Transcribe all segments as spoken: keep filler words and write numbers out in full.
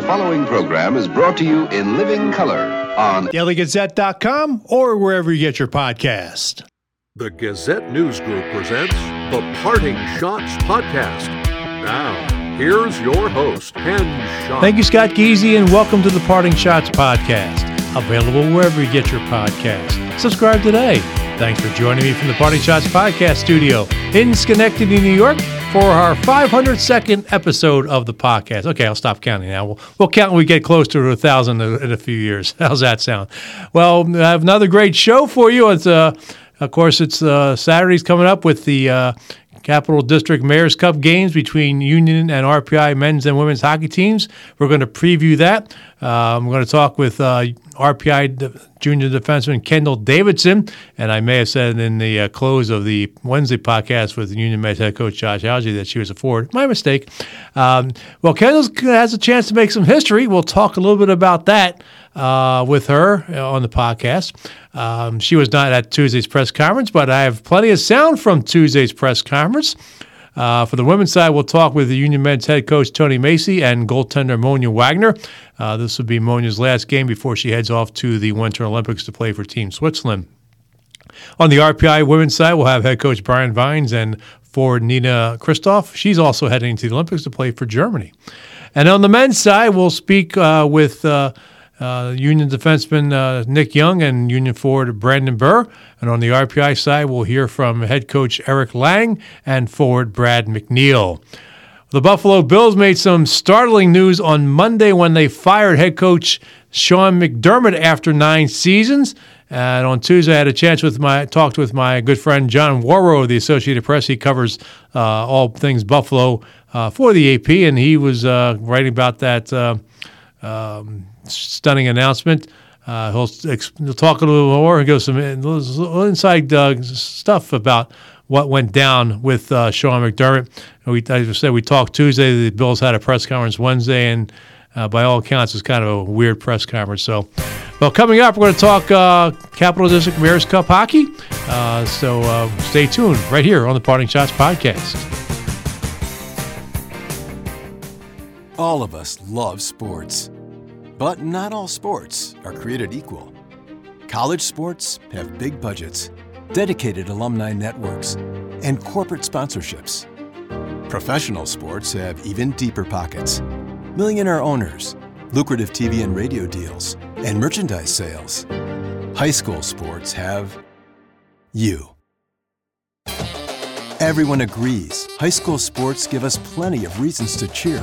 following program is brought to you in living color on Daily Gazette dot com or wherever you get your podcast. The Gazette News Group presents the Parting Shots Podcast. Now, here's your host, Ken Schott. Thank you, Scott Geezy, and welcome to the Parting Shots Podcast. Available wherever you get your podcast. Subscribe today. Thanks for joining me from the Parting Shots Podcast studio in Schenectady, New York, for our five hundred second episode of the podcast. Okay, I'll stop counting now. We'll, we'll count when we get close to a thousand in a few years. How's that sound? Well, I have another great show for you. It's uh, of course, it's uh, Saturday's coming up with the uh, Capital District Mayor's Cup games between Union and R P I men's and women's hockey teams. We're going to preview that. Um, we're going to talk with uh, R P I de- junior defenseman Kendall Davidson, and I may have said in the uh, close of the Wednesday podcast with Union men's head coach Josh Algie that she was a forward. My mistake. Um, well, Kendall has a chance to make some history. We'll talk a little bit about that uh, with her on the podcast. Um, she was not at Tuesday's press conference, but I have plenty of sound from Tuesday's press conference. Uh, for the women's side, we'll talk with the Union men's head coach Tony Macy and goaltender Monia Wagner. Uh, this will be Monia's last game before she heads off to the Winter Olympics to play for Team Switzerland. On the R P I women's side, we'll have head coach Brian Vines and forward Nina Christoph. She's also heading to the Olympics to play for Germany. And on the men's side, we'll speak uh, with uh, Uh, Union defenseman uh, Nick Young and Union forward Brandon Burr. And on the R P I side, we'll hear from head coach Eric Lang and forward Brad McNeil. The Buffalo Bills made some startling news on Monday when they fired head coach Sean McDermott after nine seasons. And on Tuesday, I had a chance with my talked with my good friend John Warrow of the Associated Press. He covers uh, all things Buffalo uh, for the A P, and he was uh, writing about that uh, um, stunning announcement. Uh, he'll, he'll talk a little more and go some inside uh, stuff about what went down with uh, Sean McDermott. We, as I said, we talked Tuesday. The Bills had a press conference Wednesday, and uh, by all accounts, it's kind of a weird press conference. So, well, coming up, we're going to talk uh, Capital District Mayor's Cup hockey. Uh, so uh, stay tuned right here on the Parting Shots Podcast. All of us love sports. But not all sports are created equal. College sports have big budgets, dedicated alumni networks, and corporate sponsorships. Professional sports have even deeper pockets, millionaire owners, lucrative T V and radio deals, and merchandise sales. High school sports have you. Everyone agrees high school sports give us plenty of reasons to cheer.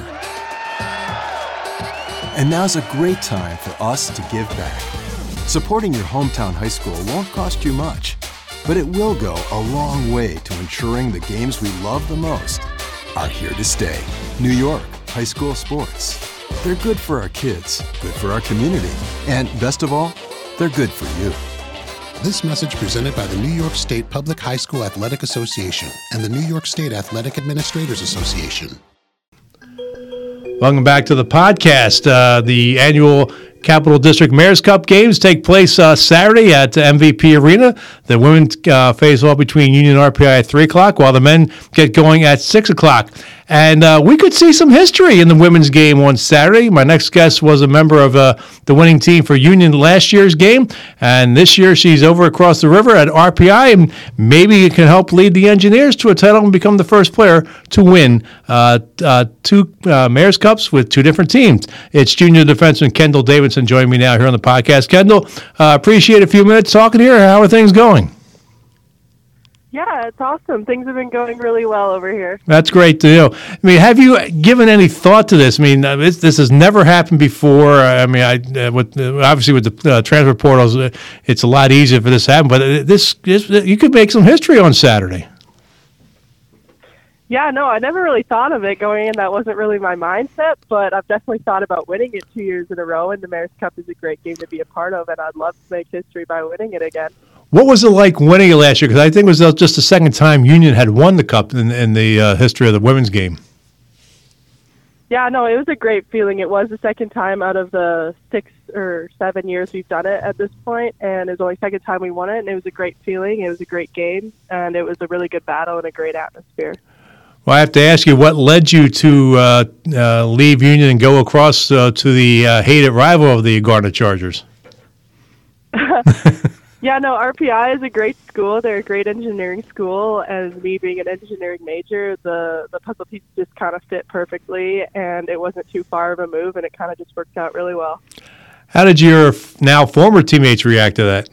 And now's a great time for us to give back. Supporting your hometown high school won't cost you much, but it will go a long way to ensuring the games we love the most are here to stay. New York high school sports. They're good for our kids, good for our community, and best of all, they're good for you. This message presented by the New York State Public High School Athletic Association and the New York State Athletic Administrators Association. Welcome back to the podcast. Uh, the annual Capital District Mayor's Cup games take place uh, Saturday at M V P Arena. The women uh, face off between Union and R P I at three o'clock, while the men get going at six o'clock. And uh, we could see some history in the women's game on Saturday. My next guest was a member of uh, the winning team for Union last year's game, and this year she's over across the river at R P I, and maybe it can help lead the Engineers to a title and become the first player to win uh, uh, two uh, Mayor's Cups with two different teams. It's junior defenseman Kendall Davidson joining me now here on the podcast. Kendall, uh, appreciate a few minutes talking here. How are things going? Yeah, it's awesome. Things have been going really well over here. That's great to know. I mean, have you given any thought to this? I mean, uh, this, this has never happened before. I mean, I uh, with uh, obviously with the uh, transfer portals, uh, it's a lot easier for this to happen. But uh, this, this, you could make some history on Saturday. Yeah, no, I never really thought of it going in. That wasn't really my mindset, but I've definitely thought about winning it two years in a row, and the Mayor's Cup is a great game to be a part of, and I'd love to make history by winning it again. What was it like winning it last year? Because I think it was just the second time Union had won the Cup in, in the uh, history of the women's game. Yeah, no, it was a great feeling. It was the second time out of the six or seven years we've done it at this point, and it was only the second time we won it, and it was a great feeling. It was a great game, and it was a really good battle and a great atmosphere. Well, I have to ask you, what led you to uh, uh, leave Union and go across uh, to the uh, hated rival of the Garnet Chargers? Yeah, no, R P I is a great school. They're a great engineering school, and me being an engineering major, the, the puzzle pieces just kind of fit perfectly, and it wasn't too far of a move, and it kind of just worked out really well. How did your now former teammates react to that?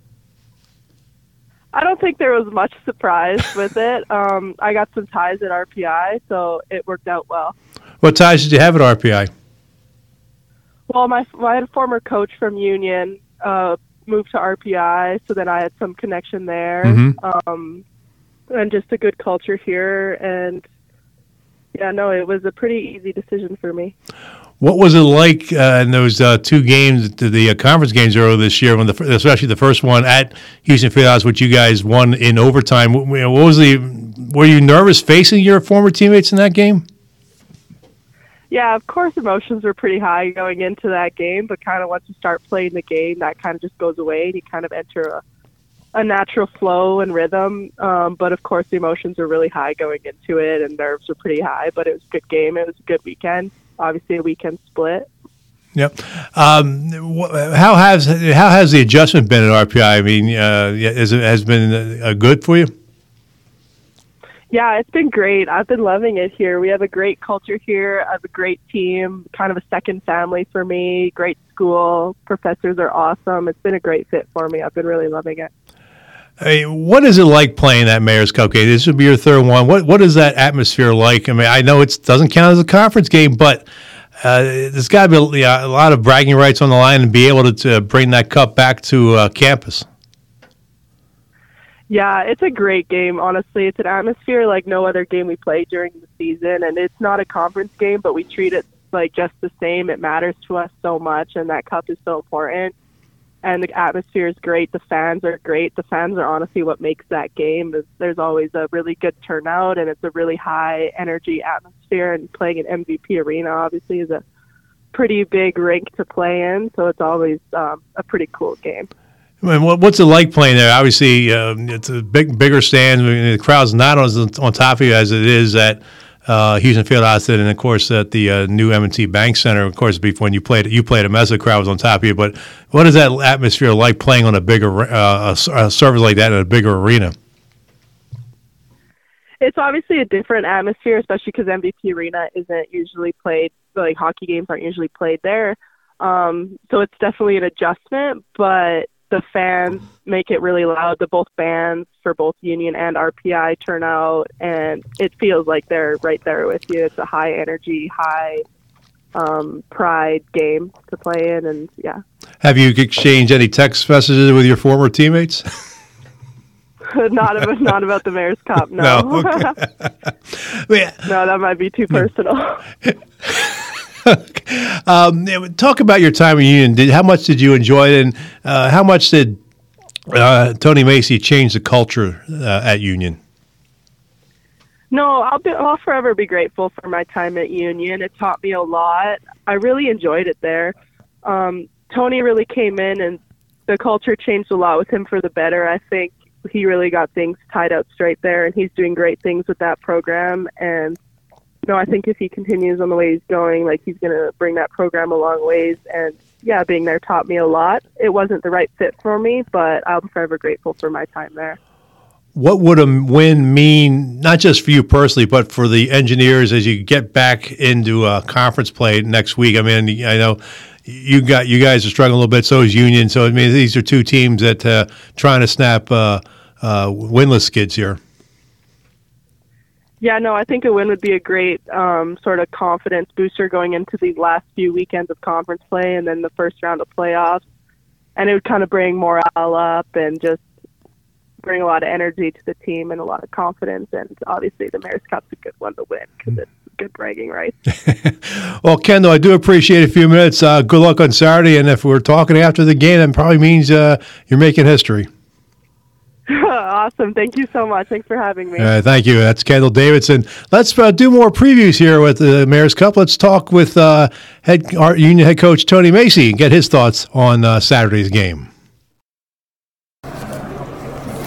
I don't think there was much surprise with it. Um, I got some ties at R P I, so it worked out well. What ties did you have at R P I? Well, my, my former coach from Union uh, moved to R P I, so then I had some connection there, Mm-hmm. um, and just a good culture here. And yeah, no, it was a pretty easy decision for me. What was it like uh, in those uh, two games, the, the uh, conference games earlier this year, when the especially the first one at Houston Fieldhouse, which you guys won in overtime? What, what was the? Were you nervous facing your former teammates in that game? Yeah, of course, emotions were pretty high going into that game, but kind of once you start playing the game, that kind of just goes away, and you kind of enter a, a natural flow and rhythm. Um, but of course, the emotions were really high going into it, and nerves were pretty high. But it was a good game. It was a good weekend. Obviously, a weekend split. Yep. Um, wh- how has how has the adjustment been at R P I? I mean, uh, is it has been uh, good for you? Yeah, it's been great. I've been loving it here. We have a great culture here. I have a great team, kind of a second family for me. Great school. Professors are awesome. It's been a great fit for me. I've been really loving it. I mean, what is it like playing that Mayor's Cup game? This would be your third one. What what is that atmosphere like? I mean, I know it doesn't count as a conference game, but uh, there's got to be a, a lot of bragging rights on the line and be able to, to bring that cup back to uh, campus. Yeah, it's a great game, honestly. It's an atmosphere like no other game we play during the season, and it's not a conference game, but we treat it like just the same. It matters to us so much, and that cup is so important. And the atmosphere is great. The fans are great. The fans are honestly what makes that game. There's always a really good turnout, and it's a really high energy atmosphere. And playing at M V P Arena, obviously, is a pretty big rink to play in, so it's always um, a pretty cool game. I mean, what's it like playing there? Obviously, um, it's a big, bigger stand. I mean, the crowd's not on, on top of you as it is at uh, Houston Fieldhouse, and of course at the uh, new M and T Bank Center. Of course, before when you played, you played a mess. The crowd was on top of you. But what is that atmosphere like playing on a bigger uh, a, a service like that in a bigger arena? It's obviously a different atmosphere, especially because M V P Arena isn't usually played. Like hockey games aren't usually played there, um, so it's definitely an adjustment. But the fans make it really loud. The both bands for both Union and R P I turn out, and it feels like they're right there with you. It's a high energy, high um, pride game to play in, and yeah. Have you exchanged any text messages with your former teammates? not about not about the Mayor's Cup. No. No, okay. No, that might be too personal. um, talk about your time in Union. Did, how much did you enjoy it, and uh, how much did uh, Tony Macy change the culture uh, at Union? No, I'll be, I'll forever be grateful for my time at Union. It taught me a lot. I really enjoyed it there. Um, Tony really came in, and the culture changed a lot with him for the better. I think he really got things tied out straight there, and he's doing great things with that program. And no, I think if he continues on the way he's going, like he's going to bring that program a long ways. And yeah, being there taught me a lot. It wasn't the right fit for me, but I'm forever grateful for my time there. What would a win mean, not just for you personally, but for the Engineers as you get back into uh, conference play next week? I mean, I know you got you guys are struggling a little bit. So is Union. So I mean, these are two teams that uh, trying to snap uh, uh, winless skids here. Yeah, no, I think a win would be a great um, sort of confidence booster going into these last few weekends of conference play and then the first round of playoffs. And it would kind of bring morale up and just bring a lot of energy to the team and a lot of confidence. And obviously the Mayor's Cup's a good one to win because it's good bragging rights. Well, Kendall, I do appreciate a few minutes. Uh, good luck on Saturday. And if we're talking after the game, that probably means uh, you're making history. Awesome. Thank you so much. Thanks for having me. Uh, thank you. That's Kendall Davidson. Let's uh, do more previews here with the Mayor's Cup. Let's talk with uh, head our Union head coach Tony Macy and get his thoughts on uh, Saturday's game.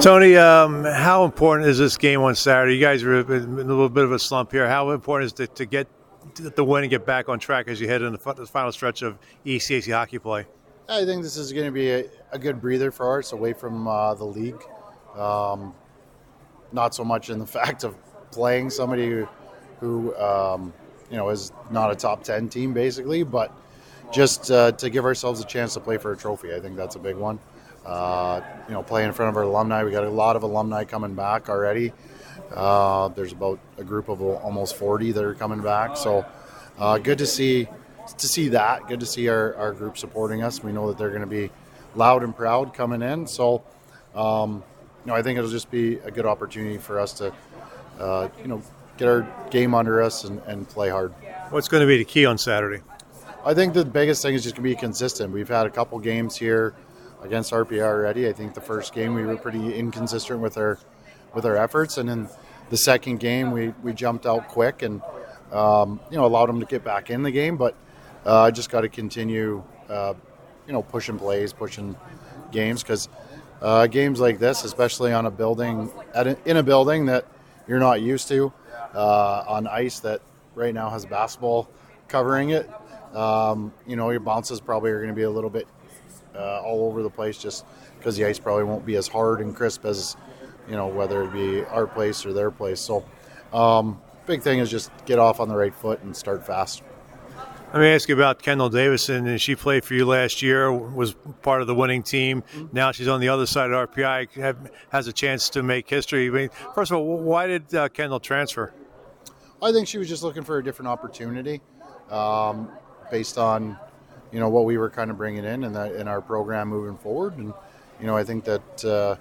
Tony, um, how important is this game on Saturday? You guys are in a little bit of a slump here. How important is it to get the win and get back on track as you head into the final stretch of E C A C hockey play? I think this is going to be a, a good breather for us away from uh, the league. Um, not so much in the fact of playing somebody who, who um, you know, is not a top ten team basically, but just uh, to give ourselves a chance to play for a trophy. I think that's a big one. Uh, you know, playing in front of our alumni. We got a lot of alumni coming back already. Uh, there's about a group of almost forty that are coming back. So uh, good to see to see that. Good to see our, our group supporting us. We know that they're going to be loud and proud coming in. So, um, you know, I think it'll just be a good opportunity for us to, uh, you know, get our game under us and, and play hard. What's going to be the key on Saturday? I think the biggest thing is just going to be consistent. We've had a couple games here against R P I already. I think the first game we were pretty inconsistent with our with our efforts, and in the second game we, we jumped out quick and um, you know allowed them to get back in the game. But uh, I just got to continue, uh, you know, pushing plays, pushing games, because uh, games like this, especially on a building at a, in a building that you're not used to, uh, on ice that right now has basketball covering it, um, you know, your bounces probably are going to be a little bit Uh, all over the place, just because the ice probably won't be as hard and crisp as, you know, whether it be our place or their place. So um, big thing is just get off on the right foot and start fast. Let me ask you about Kendall Davison. She played for you last year, was part of the winning team. Mm-hmm. Now she's on the other side of R P I, have, has a chance to make history. I mean, first of all, why did uh, Kendall transfer? I think she was just looking for a different opportunity um, based on, you know, what we were kind of bringing in in, the, in our program moving forward. And, you know, I think that uh,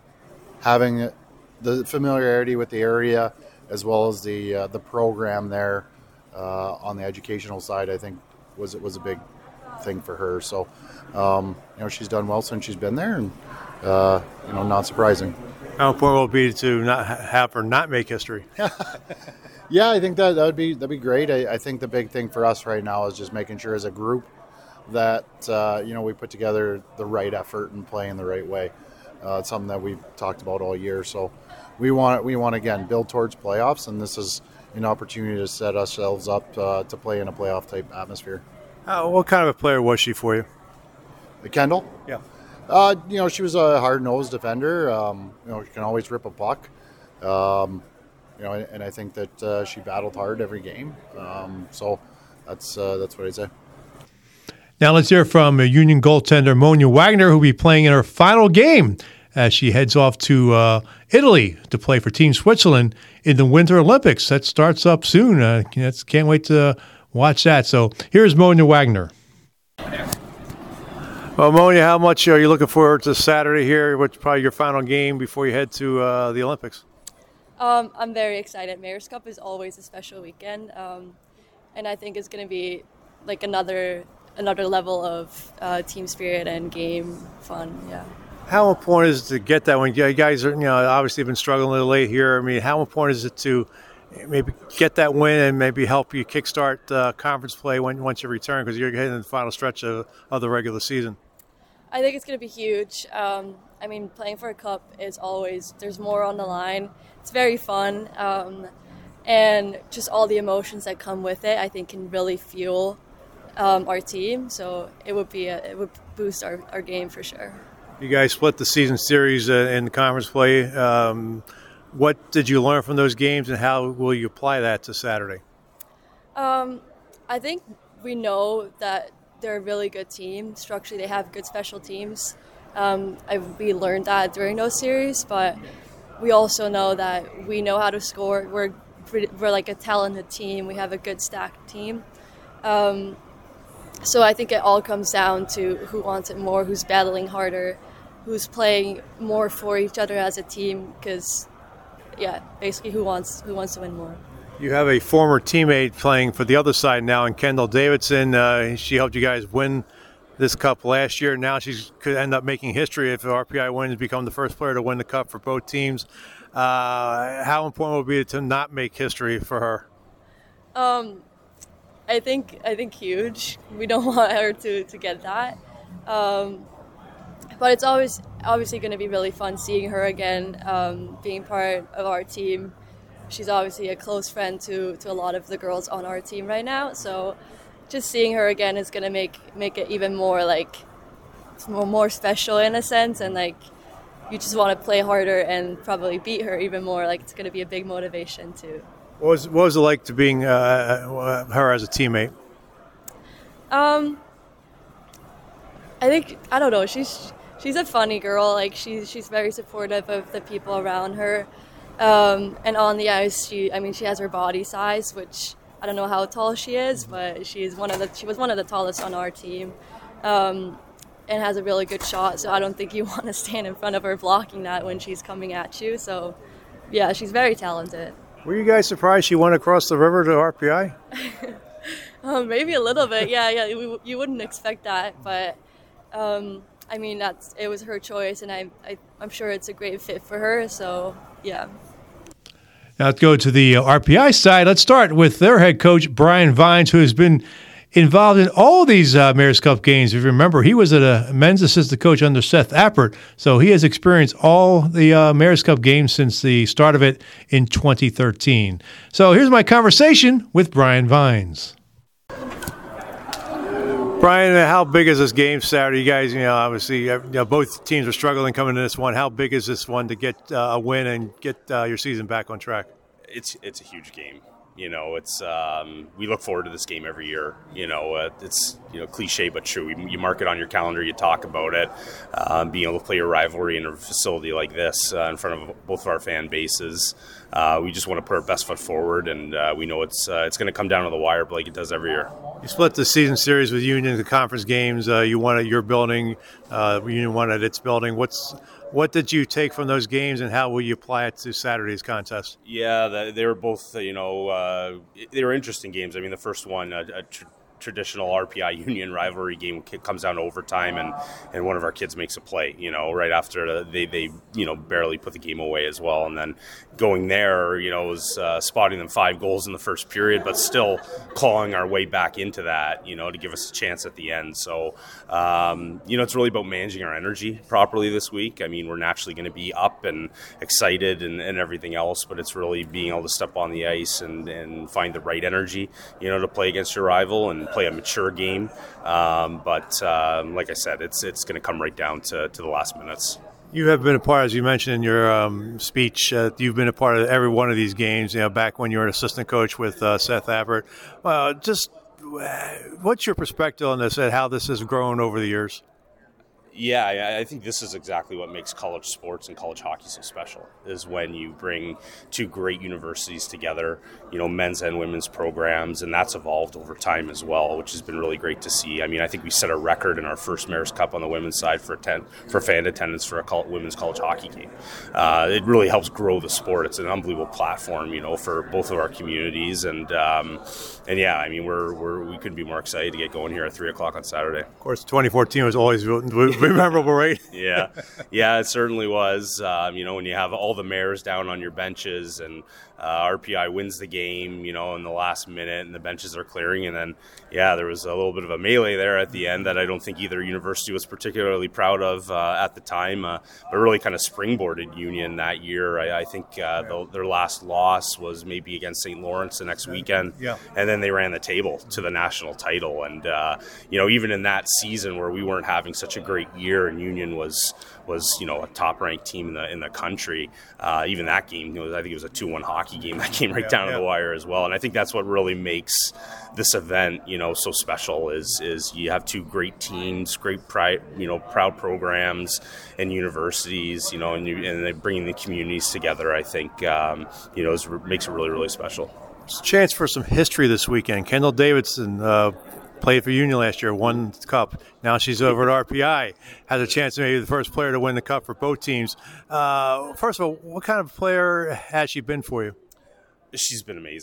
having the familiarity with the area as well as the uh, the program there uh, on the educational side, I think was it was a big thing for her. So, um, you know, she's done well since she's been there, and, uh, you know, not surprising. How important will it be to not have her not make history? Yeah, I think that that would be that'd be great. I, I think the big thing for us right now is just making sure as a group that uh, you know we put together the right effort and play in the right way. Uh, it's something that we've talked about all year. So we want we want again build towards playoffs, and this is an opportunity to set ourselves up uh, to play in a playoff type atmosphere. Uh, what kind of a player was she for you? The Kendall? Yeah. Uh, you know, she was a hard-nosed defender. Um, you know, she can always rip a puck. Um, you know, and, and I think that uh, she battled hard every game. Um, so that's uh, that's what I'd say. Now let's hear from Union goaltender Monia Wagner, who will be playing in her final game as she heads off to uh, Italy to play for Team Switzerland in the Winter Olympics. That starts up soon. Uh, can't wait to watch that. So here's Monia Wagner. Well, Monia, how much are you looking forward to Saturday here? What's probably your final game before you head to uh, the Olympics? Um, I'm very excited. Mayor's Cup is always a special weekend, um, and I think it's going to be like another another level of uh, team spirit and game fun. Yeah. How important is it to get that when you guys are, you know, obviously been struggling a little late here? I mean, how important is it to maybe get that win and maybe help you kickstart uh, conference play when once you return, because you're getting in the final stretch of, of the regular season? I think it's going to be huge. Um, I mean, playing for a cup is always, there's more on the line. It's very fun. Um, and just all the emotions that come with it, I think can really fuel um, our team. So it would be, a, it would boost our, our game for sure. You guys split the season series uh, in the conference play. Um, what did you learn from those games, and how will you apply that to Saturday? Um, I think we know that they're a really good team. Structurally, they have good special teams. Um, I, we learned that during those series, but we also know that we know how to score. We're we're like a talented team. We have a good stacked team. Um, so I think it all comes down to who wants it more, who's battling harder, who's playing more for each other as a team. Because, yeah, basically, who wants who wants to win more. You have a former teammate playing for the other side now in Kendall Davidson. Uh, she helped you guys win this cup last year. Now she could end up making history if R P I wins, become the first player to win the cup for both teams. Uh, how important will it be to not make history for her? Um, I think I think huge. We don't want her to, to get that. Um, but it's always obviously going to be really fun seeing her again, um, being part of our team. She's obviously a close friend to, to a lot of the girls on our team right now. So just seeing her again is going to make make it even more like more, more special in a sense, and like you just want to play harder and probably beat her even more. Like it's going to be a big motivation too. What was what was it like to being uh, her as a teammate? Um, I think I don't know. She's she's a funny girl. Like she's she's very supportive of the people around her, um, and on the ice, she I mean she has her body size, which I don't know how tall she is, but she's one of the she was one of the tallest on our team, um, and has a really good shot. So I don't think you want to stand in front of her blocking that when she's coming at you. So yeah, she's very talented. Were you guys surprised she went across the river to R P I? um, maybe a little bit, yeah, yeah. You, you wouldn't expect that, but um, I mean, that's it was her choice, and I, I, I'm sure it's a great fit for her. So, yeah. Now let's go to the R P I side. Let's start with their head coach, Brian Vines, who has been involved in all these uh, Mayor's Cup games. If you remember, he was at a men's assistant coach under Seth Appert, so he has experienced all the uh, Mayor's Cup games since the start of it in twenty thirteen. So here's my conversation with Brian Vines. Brian, how big is this game Saturday? You guys, you know, obviously, you know, both teams are struggling coming into this one. How big is this one to get uh, a win and get uh, your season back on track? It's it's a huge game. You know, it's um, we look forward to this game every year. You know, uh, it's you know cliche but true. You, you mark it on your calendar, you talk about it. Um, being able to play a rivalry in a facility like this uh, in front of both of our fan bases, uh, we just want to put our best foot forward, and uh, we know it's uh, it's going to come down to the wire like it does every year. You split the season series with Union, the conference games. Uh, you won at your building. Uh, Union won at its building. What's What did you take from those games, and how will you apply it to Saturday's contest? Yeah, they were both, you know, uh, they were interesting games. I mean, the first one, a, a tr- traditional R P I Union rivalry game, comes down to overtime, and, and one of our kids makes a play, you know, right after they, they, you know, barely put the game away as well. And then going there, you know, was uh, spotting them five goals in the first period, but still clawing our way back into that, you know, to give us a chance at the end. So, um, you know, it's really about managing our energy properly this week. I mean, we're naturally going to be up and excited and, and everything else, but it's really being able to step on the ice and, and find the right energy, you know, to play against your rival and play a mature game. Um, but um, like I said, it's it's going to come right down to, to the last minutes. You have been a part, as you mentioned in your um, speech, uh, you've been a part of every one of these games, you know, back when you were an assistant coach with uh, Seth Appert. Uh, just uh, what's your perspective on this and how this has grown over the years? Yeah, I, I think this is exactly what makes college sports and college hockey so special, is when you bring two great universities together, you know, men's and women's programs, and that's evolved over time as well, which has been really great to see. I mean, I think we set a record in our first Mayor's Cup on the women's side for attend, for fan attendance for a col- women's college hockey game. Uh, it really helps grow the sport. It's an unbelievable platform, you know, for both of our communities, and um, and yeah, I mean, we're we're we couldn't be more excited to get going here at three o'clock on Saturday. Of course, twenty fourteen was always memorable, right? yeah, yeah, it certainly was. Um, you know, when you have all the mayors down on your benches and uh, R P I wins the game, you know, in the last minute and the benches are clearing, and then, yeah, there was a little bit of a melee there at the end that I don't think either university was particularly proud of uh, at the time, uh, but really kind of springboarded Union that year. I, I think uh, the, their last loss was maybe against Saint Lawrence the next weekend, yeah. And then they ran the table to the national title. And, uh, you know, even in that season where we weren't having such a great year and Union was, was you know, a top-ranked team in the in the country, uh, even that game, you know, I think it was a two one hockey game that came right yeah, down yeah. to the wire as well. And I think that's what really makes this event, you know, so special is is you have two great teams, great pride, you know, proud programs and universities, you know, and you and they bringing the communities together. I think um, you know is, makes it really really special. It's a chance for some history this weekend. Kendall Davidson uh, played for Union last year, won the cup. Now she's over at R P I, has a chance to be the first player to win the cup for both teams. Uh, first of all, what kind of player has she been for you? She's been amazing.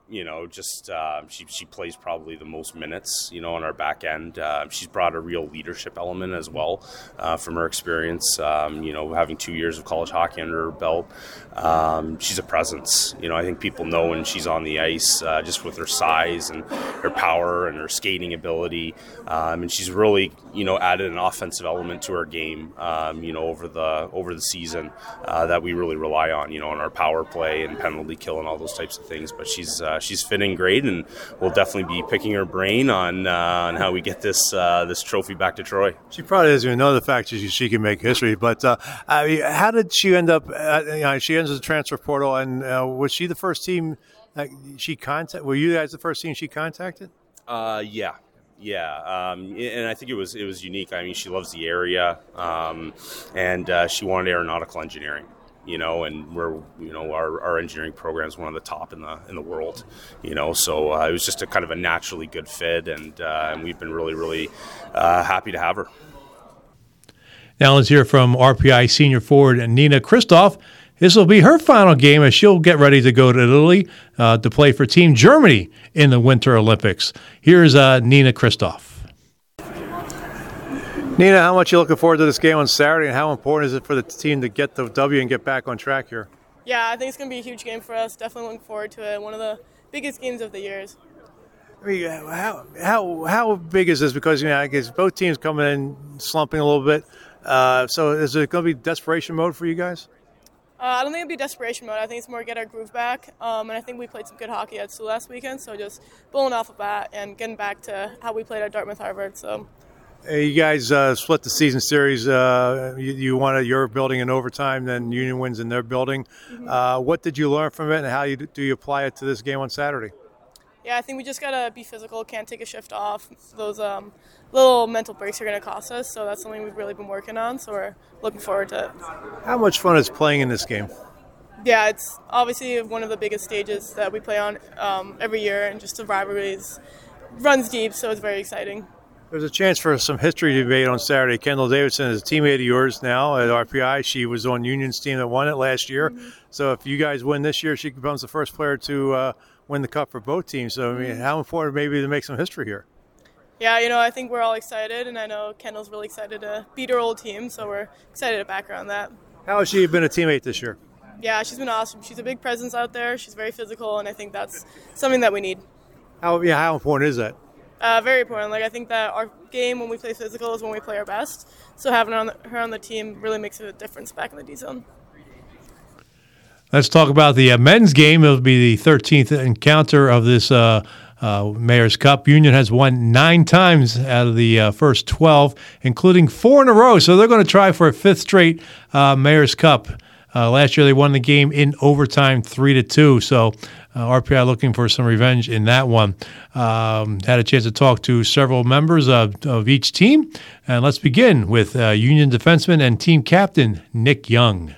you know, just uh, she she plays probably the most minutes, you know, on our back end. Uh, she's brought a real leadership element as well uh, from her experience, um, you know, having two years of college hockey under her belt. Um, she's a presence. You know, I think people know when she's on the ice uh, just with her size and her power and her skating ability. Um, and she's really, you know, added an offensive element to our game, um, you know, over the over the season uh, that we really rely on, you know, on our power play and penalty kill and all those types of things. But she's uh, she's fitting great, and we'll definitely be picking her brain on uh, on how we get this uh, this trophy back to Troy. She probably doesn't even know the fact that she, she can make history. But uh, I mean, how did she end up? Uh, you know, she enters the transfer portal, and uh, was she the first team that she contact? Were you guys the first team she contacted? Uh, yeah. Yeah, um, and I think it was it was unique. I mean, she loves the area, um, and uh, she wanted aeronautical engineering. You know, and we're you know our, our engineering program is one of the top in the in the world. You know, so uh, it was just a kind of a naturally good fit, and uh, and we've been really really uh, happy to have her. Now let's hear from R P I senior forward Nina Kristoff. This will be her final game as she'll get ready to go to Italy uh, to play for Team Germany in the Winter Olympics. Here's uh, Nina Kristoff. Nina, how much are you looking forward to this game on Saturday, and how important is it for the team to get the W and get back on track here? Yeah, I think it's going to be a huge game for us. Definitely looking forward to it. One of the biggest games of the years. I mean, how how how big is this? Because, you know, I guess both teams coming in slumping a little bit. Uh, so is it going to be desperation mode for you guys? Uh, I don't think it'll be desperation mode. I think it's more get our groove back. Um, and I think we played some good hockey at Sioux last weekend. So just pulling off of that and getting back to how we played at Dartmouth Harvard. So. You guys uh, split the season series. Uh, you, you won at your building in overtime, then Union wins in their building. Mm-hmm. Uh, what did you learn from it, and how you, do you apply it to this game on Saturday? Yeah, I think we just got to be physical, can't take a shift off. Those um, little mental breaks are going to cost us, so that's something we've really been working on, so we're looking forward to it. How much fun is playing in this game? Yeah, it's obviously one of the biggest stages that we play on um, every year, and just the rivalries runs deep, so it's very exciting. There's a chance for some history to be made on Saturday. Kendall Davidson is a teammate of yours now at R P I. She was on Union's team that won it last year. Mm-hmm. So if you guys win this year, she becomes the first player to uh, win the cup for both teams. So, I mean, how important maybe to make some history here? Yeah, you know, I think we're all excited, and I know Kendall's really excited to beat her old team, so we're excited to back her on that. How has she been a teammate this year? Yeah, she's been awesome. She's a big presence out there. She's very physical, and I think that's something that we need. How yeah, how important is that? Uh, very important. Like, I think that our game when we play physical is when we play our best. So having her on the, her on the team really makes a difference back in the D zone. Let's talk about the uh, men's game. It'll be the thirteenth encounter of this uh, uh, Mayor's Cup. Union has won nine times out of the uh, first twelve, including four in a row. So they're going to try for a fifth straight uh, Mayor's Cup. Uh, last year they won the game in overtime, three to two. So uh, R P I looking for some revenge in that one. Um, had a chance to talk to several members of, of each team, and let's begin with uh, Union defenseman and team captain Nick Young.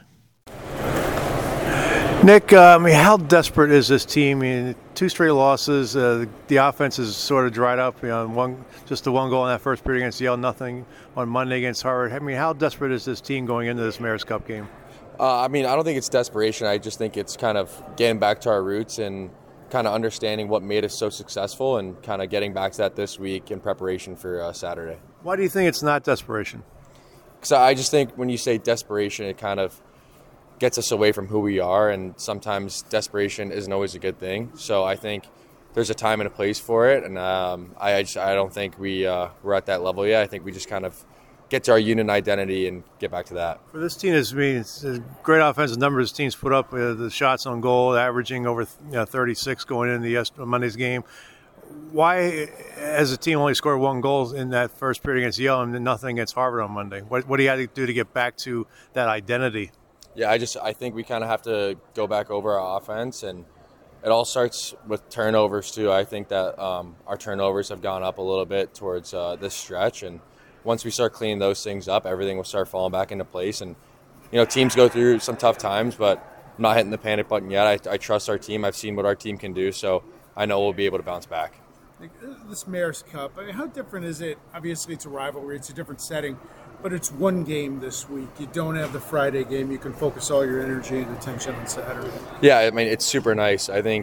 Nick, uh, I mean, how desperate is this team? I mean, two straight losses. Uh, the, the offense is sort of dried up. You know, one just the one goal in that first period against Yale, nothing on Monday against Harvard. I mean, how desperate is this team going into this Mayor's Cup game? Uh, I mean, I don't think it's desperation. I just think it's kind of getting back to our roots and kind of understanding what made us so successful and kind of getting back to that this week in preparation for uh, Saturday. Why do you think it's not desperation? Because I just think when you say desperation, it kind of gets us away from who we are, and sometimes desperation isn't always a good thing. So I think there's a time and a place for it, and um, I, I, just, I don't think we, uh, we're at that level yet. I think we just kind of get to our Union identity and get back to that. For this team, I mean, it's a great offensive numbers teams put up, uh, the shots on goal, averaging over you know, thirty-six going into the Monday's game. Why, as a team, only scored one goal in that first period against Yale and nothing against Harvard on Monday? What, what do you have to do to get back to that identity? Yeah, I just I think we kind of have to go back over our offense, and it all starts with turnovers too. I think that um, our turnovers have gone up a little bit towards uh, this stretch, and once we start cleaning those things up, everything will start falling back into place. And, you know, teams go through some tough times, but I'm not hitting the panic button yet. I, I trust our team. I've seen what our team can do, so I know we'll be able to bounce back. This Mayor's Cup, I mean, how different is it? Obviously, it's a rivalry. It's a different setting, but it's one game this week. You don't have the Friday game. You can focus all your energy and attention on Saturday. Yeah, I mean, it's super nice. I think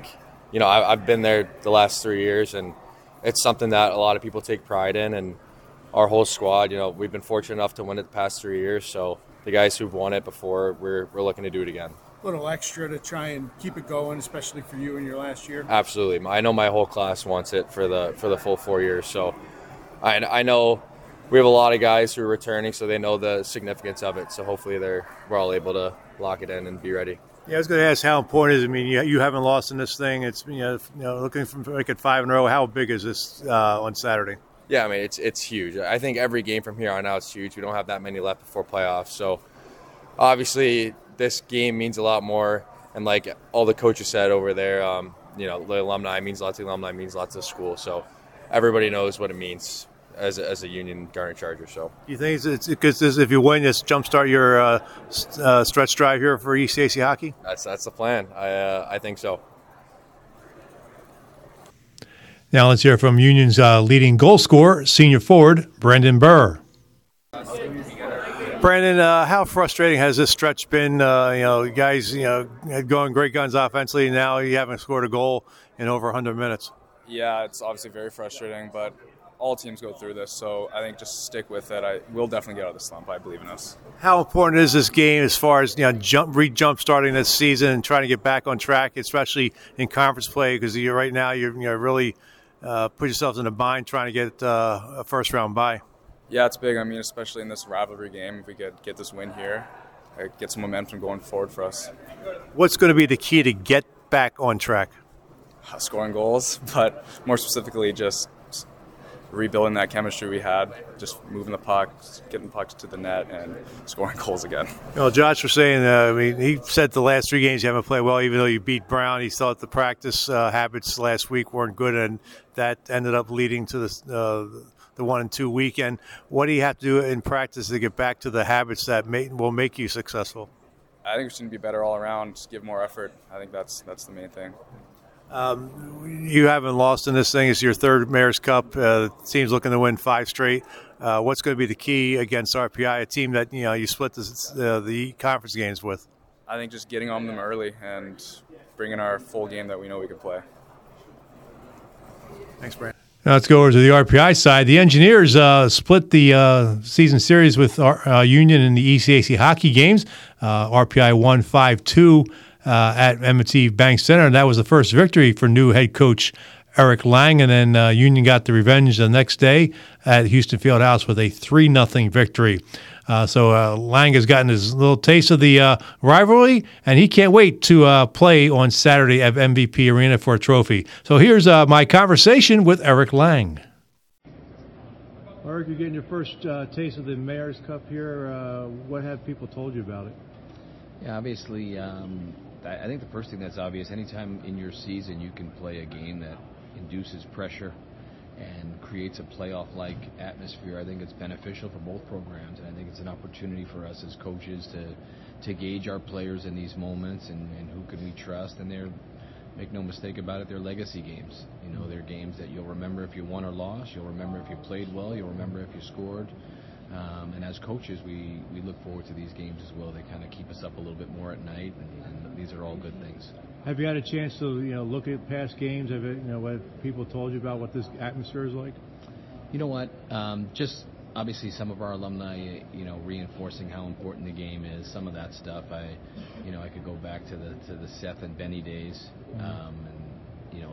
you know, I, I've been there the last three years, and it's something that a lot of people take pride in. And our whole squad, you know, we've been fortunate enough to win it the past three years. So the guys who've won it before, we're we're looking to do it again. A little extra to try and keep it going, especially for you in your last year. Absolutely, I know my whole class wants it for the for the full four years. So I I know we have a lot of guys who are returning, so they know the significance of it. So hopefully they're we're all able to lock it in and be ready. Yeah, I was going to ask how important is it? I mean, you, you haven't lost in this thing. It's you know, you know looking from like at five in a row. How big is this uh, on Saturday? Yeah, I mean, it's it's huge. I think every game from here on out is huge. We don't have that many left before playoffs. So, obviously, this game means a lot more. And like all the coaches said over there, um, you know, the alumni means a lot to the alumni, means a lot to the school. So, everybody knows what it means as a, as a Union Garnet Charger. So, you think it's because if you win, this jumpstart your uh, uh, stretch drive here for East Stacy hockey? That's that's the plan. I uh, I think so. Now let's hear from Union's uh, leading goal scorer, senior forward Brendan Burr. Brandon, uh, how frustrating has this stretch been? Uh, you know, guys, you know, going great guns offensively, and now you haven't scored a goal in over one hundred minutes. Yeah, it's obviously very frustrating, but all teams go through this, so I think just stick with it. I will definitely get out of the slump. I believe in us. How important is this game as far as you know, jump, re-jump starting this season and trying to get back on track, especially in conference play? Because you right now you're you know, really uh, put yourselves in a bind trying to get uh, a first round bye. Yeah, it's big. I mean, especially in this rivalry game, if we could get this win here, get some momentum going forward for us. What's going to be the key to get back on track? Scoring goals, but more specifically just rebuilding that chemistry we had, just moving the puck, getting the puck to the net, and scoring goals again. Well, Josh was saying, uh, I mean, he said the last three games you haven't played well, even though you beat Brown. He thought the practice uh, habits last week weren't good, and that ended up leading to the, uh, the one and two weekend. What do you have to do in practice to get back to the habits that may, will make you successful? I think we should be better all around, just give more effort. I think that's that's the main thing. Um, you haven't lost in this thing. It's your third Mayor's Cup. Uh, the team's looking to win five straight. Uh, what's going to be the key against R P I, a team that you know you split this, uh, the conference games with? I think just getting on them early and bringing our full game that we know we can play. Thanks, Brandon. Now let's go over to the R P I side. The Engineers uh, split the uh, season series with our, uh, Union in the E C A C hockey games. Uh, R P I won five two. Uh, at M and T Bank Center, and that was the first victory for new head coach Eric Lang. And then uh, Union got the revenge the next day at Houston Fieldhouse with a three nothing victory. Uh, so uh, Lang has gotten his little taste of the uh, rivalry, and he can't wait to uh, play on Saturday at M V P Arena for a trophy. So here's uh, my conversation with Eric Lang. Eric, you're getting your first uh, taste of the Mayor's Cup here. Uh, what have people told you about it? Yeah, obviously, um, I think the first thing that's obvious, anytime in your season you can play a game that induces pressure and creates a playoff-like atmosphere, I think it's beneficial for both programs. And I think it's an opportunity for us as coaches to to gauge our players in these moments and, and who can we trust. And they're, make no mistake about it, they're legacy games. You know, they're games that you'll remember if you won or lost. You'll remember if you played well. You'll remember if you scored. Um, and as coaches, we, we look forward to these games as well. They kind of keep us up a little bit more at night, and, and these are all good things. Have you had a chance to you know look at past games? Have it, you know what people told you about what this atmosphere is like? You know what? Um, just obviously some of our alumni, you know, reinforcing how important the game is. Some of that stuff, I, you know, I could go back to the to the Seth and Benny days, um, and you know,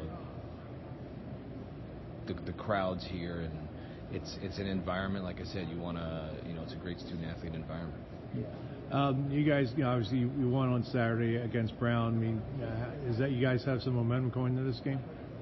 the the crowds here and. It's it's an environment, like I said, you want to, you know, it's a great student-athlete environment. Um, you guys, you know, obviously you, you won on Saturday against Brown. I mean, uh, is that you guys have some momentum going into this game?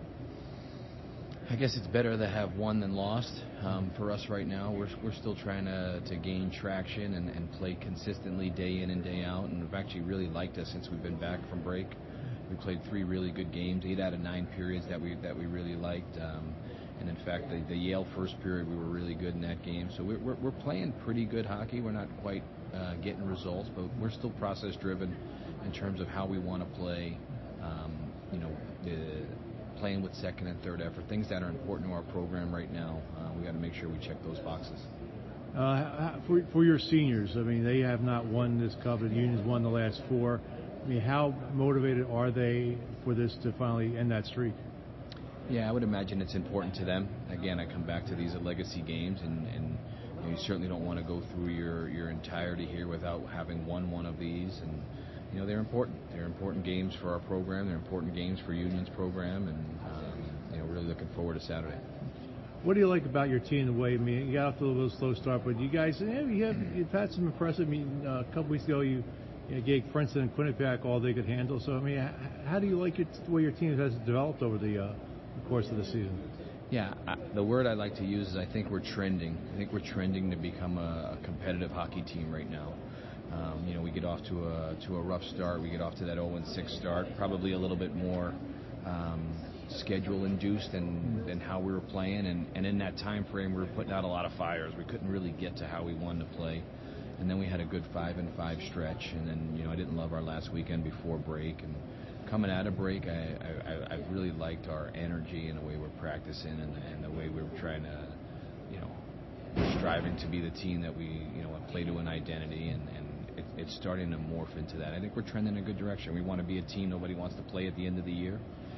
I guess it's better to have won than lost. Um, for us right now, we're we're still trying to, to gain traction and, and play consistently day in and day out, and we've actually really liked us since we've been back from break. We played three really good games, eight out of nine periods that we that we really liked. Um, And in fact, the, the Yale first period, we were really good in that game. So we're, we're, we're playing pretty good hockey. We're not quite uh, getting results, but we're still process-driven in terms of how we want to play. Um, you know, the, playing with second and third effort, things that are important to our program right now. Uh, we got to make sure we check those boxes. Uh, for, for your seniors, I mean, they have not won this cup. The Union's won the last four. I mean, how motivated are they for this to finally end that streak? Yeah, I would imagine it's important to them. Again, I come back to these legacy games, and, and you, know, you certainly don't want to go through your, your entirety here without having won one of these. And you know, they're important. They're important games for our program. They're important games for Union's program, and um, you know, really looking forward to Saturday. What do you like about your team? The way, I mean, you got off to a little slow start, but you guys, yeah, you have, you've had some impressive. I mean, uh, a couple weeks ago, you, you gave Princeton and Quinnipiac all they could handle. So, I mean, how, how do you like your, the way your team has developed over the, uh, the course of the season? Yeah, I, the word I like to use is I think we're trending. I think we're trending to become a, a competitive hockey team right now. Um, you know, we get off to a to a rough start. We get off to that oh and six start, probably a little bit more um, schedule induced than, than how we were playing, and, and in that time frame we were putting out a lot of fires. We couldn't really get to how we wanted to play, and then we had a good five and five stretch, and then you know I didn't love our last weekend before break, and coming out of break I, I, I really liked our energy and the way we're practicing, and, and the way we were trying to, you know, striving to be the team that we, you know, play to an identity, and, and it, it's starting to morph into that. I think we're trending in a good direction. We want to be a team nobody wants to play at the end of the year,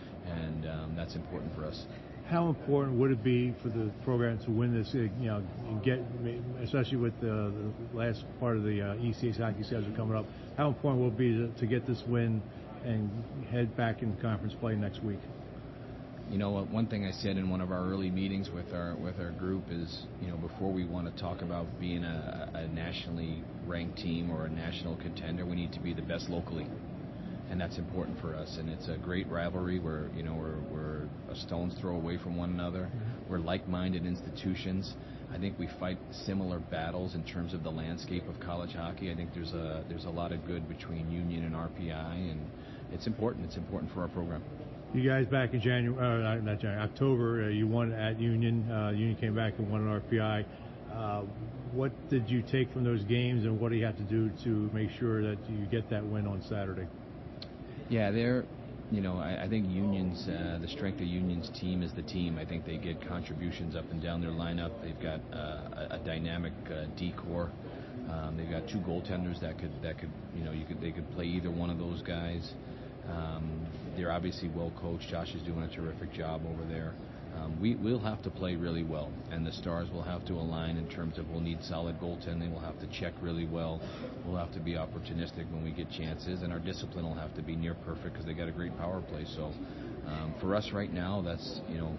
and um, that's important for us. How important would it be for the program to win this, you know, and get, especially with the, the last part of the uh, E C A hockey schedule coming up, how important will it be to, to get this win and head back into conference play next week? You know, one thing I said in one of our early meetings with our with our group is, you know, before we want to talk about being a, a nationally ranked team or a national contender, we need to be the best locally, and that's important for us. And it's a great rivalry. We're, you know, we're we're a stone's throw away from one another. Mm-hmm. We're like-minded institutions. I think we fight similar battles in terms of the landscape of college hockey. I think there's a there's a lot of good between Union and R P I, and it's important. It's important for our program. You guys back in January, uh, not January, October, uh, you won at Union. Uh, Union came back and won at R P I. Uh, what did you take from those games, and what do you have to do to make sure that you get that win on Saturday? Yeah, they're, you know, I, I think Union's, uh, the strength of Union's team is the team. I think they get contributions up and down their lineup. They've got uh, a, a dynamic uh, D-core. Um, they've got two goaltenders that could, that could, you know, you could they could play either one of those guys. Um, they're obviously well coached. Josh is doing a terrific job over there. Um, we, we'll have to play really well, and the Stars will have to align in terms of we'll need solid goaltending. We'll have to check really well. We'll have to be opportunistic when we get chances, and our discipline will have to be near perfect because they got a great power play. So um, for us right now, that's, you know,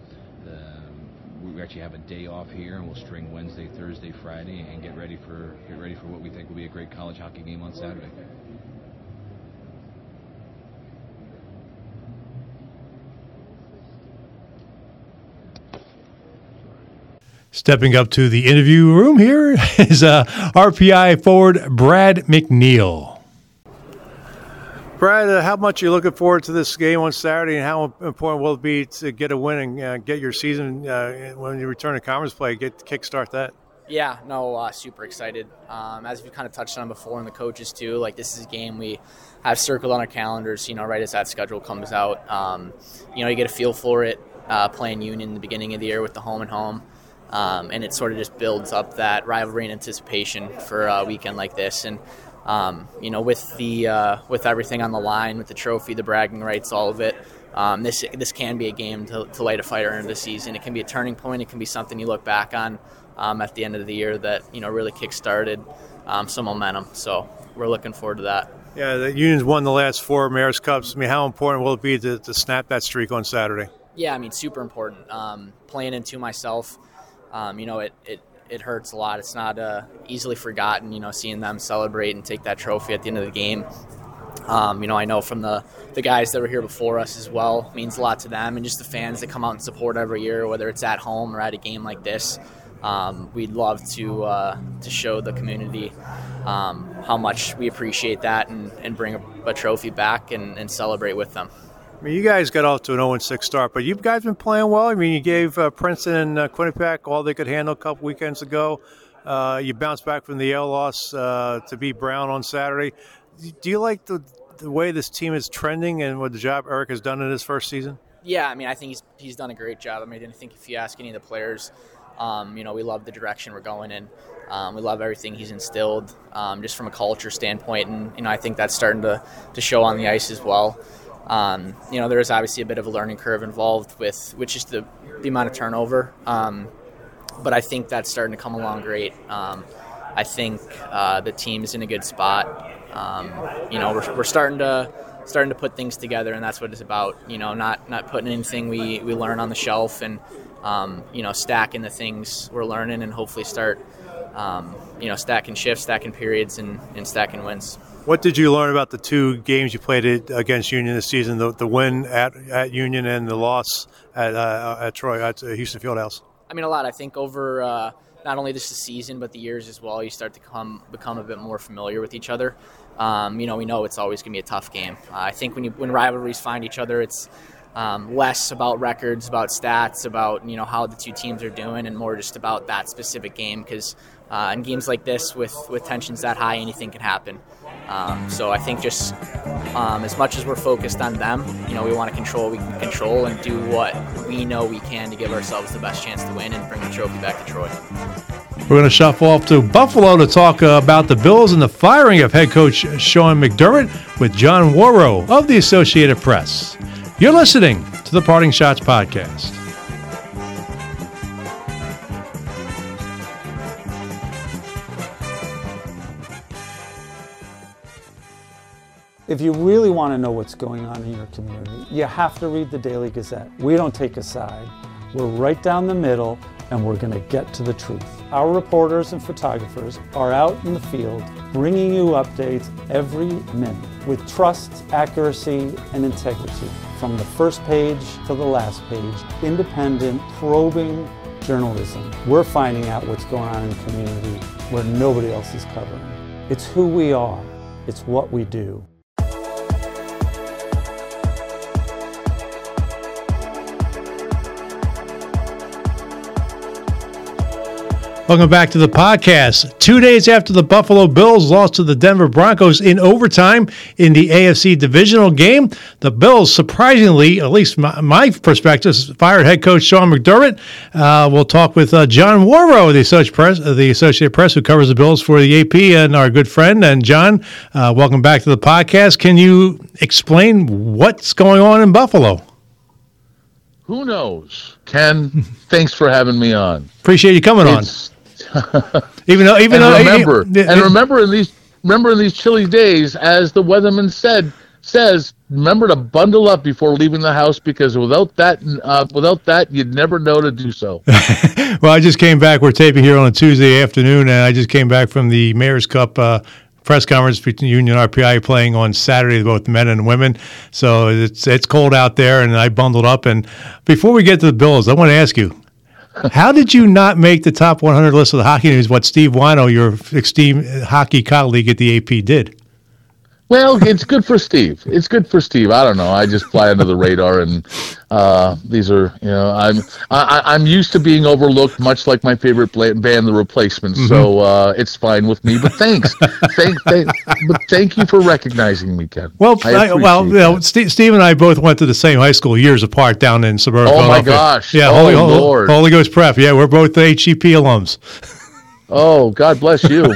the, we actually have a day off here, and we'll string Wednesday, Thursday, Friday, and get ready for get ready for what we think will be a great college hockey game on Saturday. Stepping up to the interview room here is uh, R P I forward Brad McNeil. Brad, uh, how much are you looking forward to this game on Saturday, and how important will it be to get a win and uh, get your season uh, when you return to conference play, get kickstart that? Yeah, no, uh, super excited. Um, as we kind of touched on before, and the coaches too, like this is a game we have circled on our calendars, you know, right as that schedule comes out. Um, you know, you get a feel for it uh, playing Union in the beginning of the year with the home and home. Um, and it sort of just builds up that rivalry and anticipation for a weekend like this. And, um, you know, with the uh, with everything on the line, with the trophy, the bragging rights, all of it, um, this this can be a game to, to light a fire into the season. It can be a turning point. It can be something you look back on um, at the end of the year that, you know, really kick-started um, some momentum. So we're looking forward to that. Yeah, the Union's won the last four Mayor's Cups. I mean, how important will it be to, to snap that streak on Saturday? Yeah, I mean, super important. Um, playing into myself, Um, you know, it, it, it hurts a lot. It's not uh, easily forgotten, you know, seeing them celebrate and take that trophy at the end of the game. Um, you know, I know from the, the guys that were here before us as well, it means a lot to them, and just the fans that come out and support every year, whether it's at home or at a game like this. Um, we'd love to uh, to show the community um, how much we appreciate that and, and bring a, a trophy back and, and celebrate with them. I mean, you guys got off to an oh and six start, but you guys been playing well. I mean, you gave uh, Princeton and uh, Quinnipiac all they could handle a couple weekends ago. Uh, you bounced back from the Yale loss uh, to beat Brown on Saturday. Do you like the the way this team is trending and what the job Eric has done in his first season? Yeah, I mean, I think he's he's done a great job. I mean, I think if you ask any of the players, Um, you know, we love the direction we're going in. Um, we love everything he's instilled, um, just from a culture standpoint, and you know, I think that's starting to, to show on the ice as well. Um, you know, there is obviously a bit of a learning curve involved with, which is the, the amount of turnover, um, but I think that's starting to come along great. Um, I think uh, the team is in a good spot. Um, you know, we're, we're starting to starting to put things together, and that's what it's about. You know, not not putting anything we, we learn on the shelf, and um, you know, stacking the things we're learning, and hopefully start um, you know, stacking shifts, stacking periods, and, and stacking wins. What did you learn about the two games you played against Union this season? The, the win at, at Union and the loss at uh, at Troy at Houston Fieldhouse. I mean, a lot. I think over uh, not only just the season but the years as well, you start to come become a bit more familiar with each other. Um, you know, we know it's always going to be a tough game. Uh, I think when you when rivalries find each other, it's um, less about records, about stats, about, you know, how the two teams are doing, and more just about that specific game. Because uh, in games like this, with with tensions that high, anything can happen. Um, so I think just um, as much as we're focused on them, you know, we want to control what we can control and do what we know we can to give ourselves the best chance to win and bring the trophy back to Troy. We're going to shuffle off to Buffalo to talk uh, about the Bills and the firing of head coach Sean McDermott with John Warrow of the Associated Press. You're listening to the Parting Shots Podcast. If you really want to know what's going on in your community, you have to read the Daily Gazette. We don't take a side. We're right down the middle, and we're going to get to the truth. Our reporters and photographers are out in the field bringing you updates every minute with trust, accuracy, and integrity. From the first page to the last page, independent, probing journalism. We're finding out what's going on in the community where nobody else is covering. It's who we are. It's what we do. Welcome back to the podcast. Two days after the Buffalo Bills lost to the Denver Broncos in overtime in the A F C divisional game, the Bills surprisingly, at least my, my perspective, fired head coach Sean McDermott. Uh, we'll talk with uh, John Warrow, the Associated Press, uh, the Associated Press, who covers the Bills for the A P, and our good friend. And John, uh, welcome back to the podcast. Can you explain what's going on in Buffalo? Who knows? Ken, thanks for having me on. Appreciate you coming it's, on. even though, even and though, remember, it, it, and remember in these, remember in these chilly days, as the weatherman said, says, remember to bundle up before leaving the house, because without that, uh, without that, you'd never know to do so. Well, I just came back. We're taping here on a Tuesday afternoon, and I just came back from the Mayor's Cup uh, press conference between Union R P I playing on Saturday, both men and women. So it's it's cold out there, and I bundled up. And before we get to the Bills, I want to ask you, how did you not make the top one hundred list of the Hockey News, what Steve Wino, your esteemed hockey colleague at the A P, did? Well, it's good for Steve. It's good for Steve. I don't know. I just fly under the radar, and uh, these are, you know, I'm I, I'm used to being overlooked, much like my favorite band, The Replacements. Mm-hmm. So uh, it's fine with me. But thanks, thank, thank, but thank you for recognizing me, Ken. Well, I I, well, you know, Steve, Steve and I both went to the same high school years apart down in suburban. Oh my gosh! Yeah, oh Holy, Lord. Holy Ghost Prep. Yeah, we're both H E P alums. Oh, God bless you.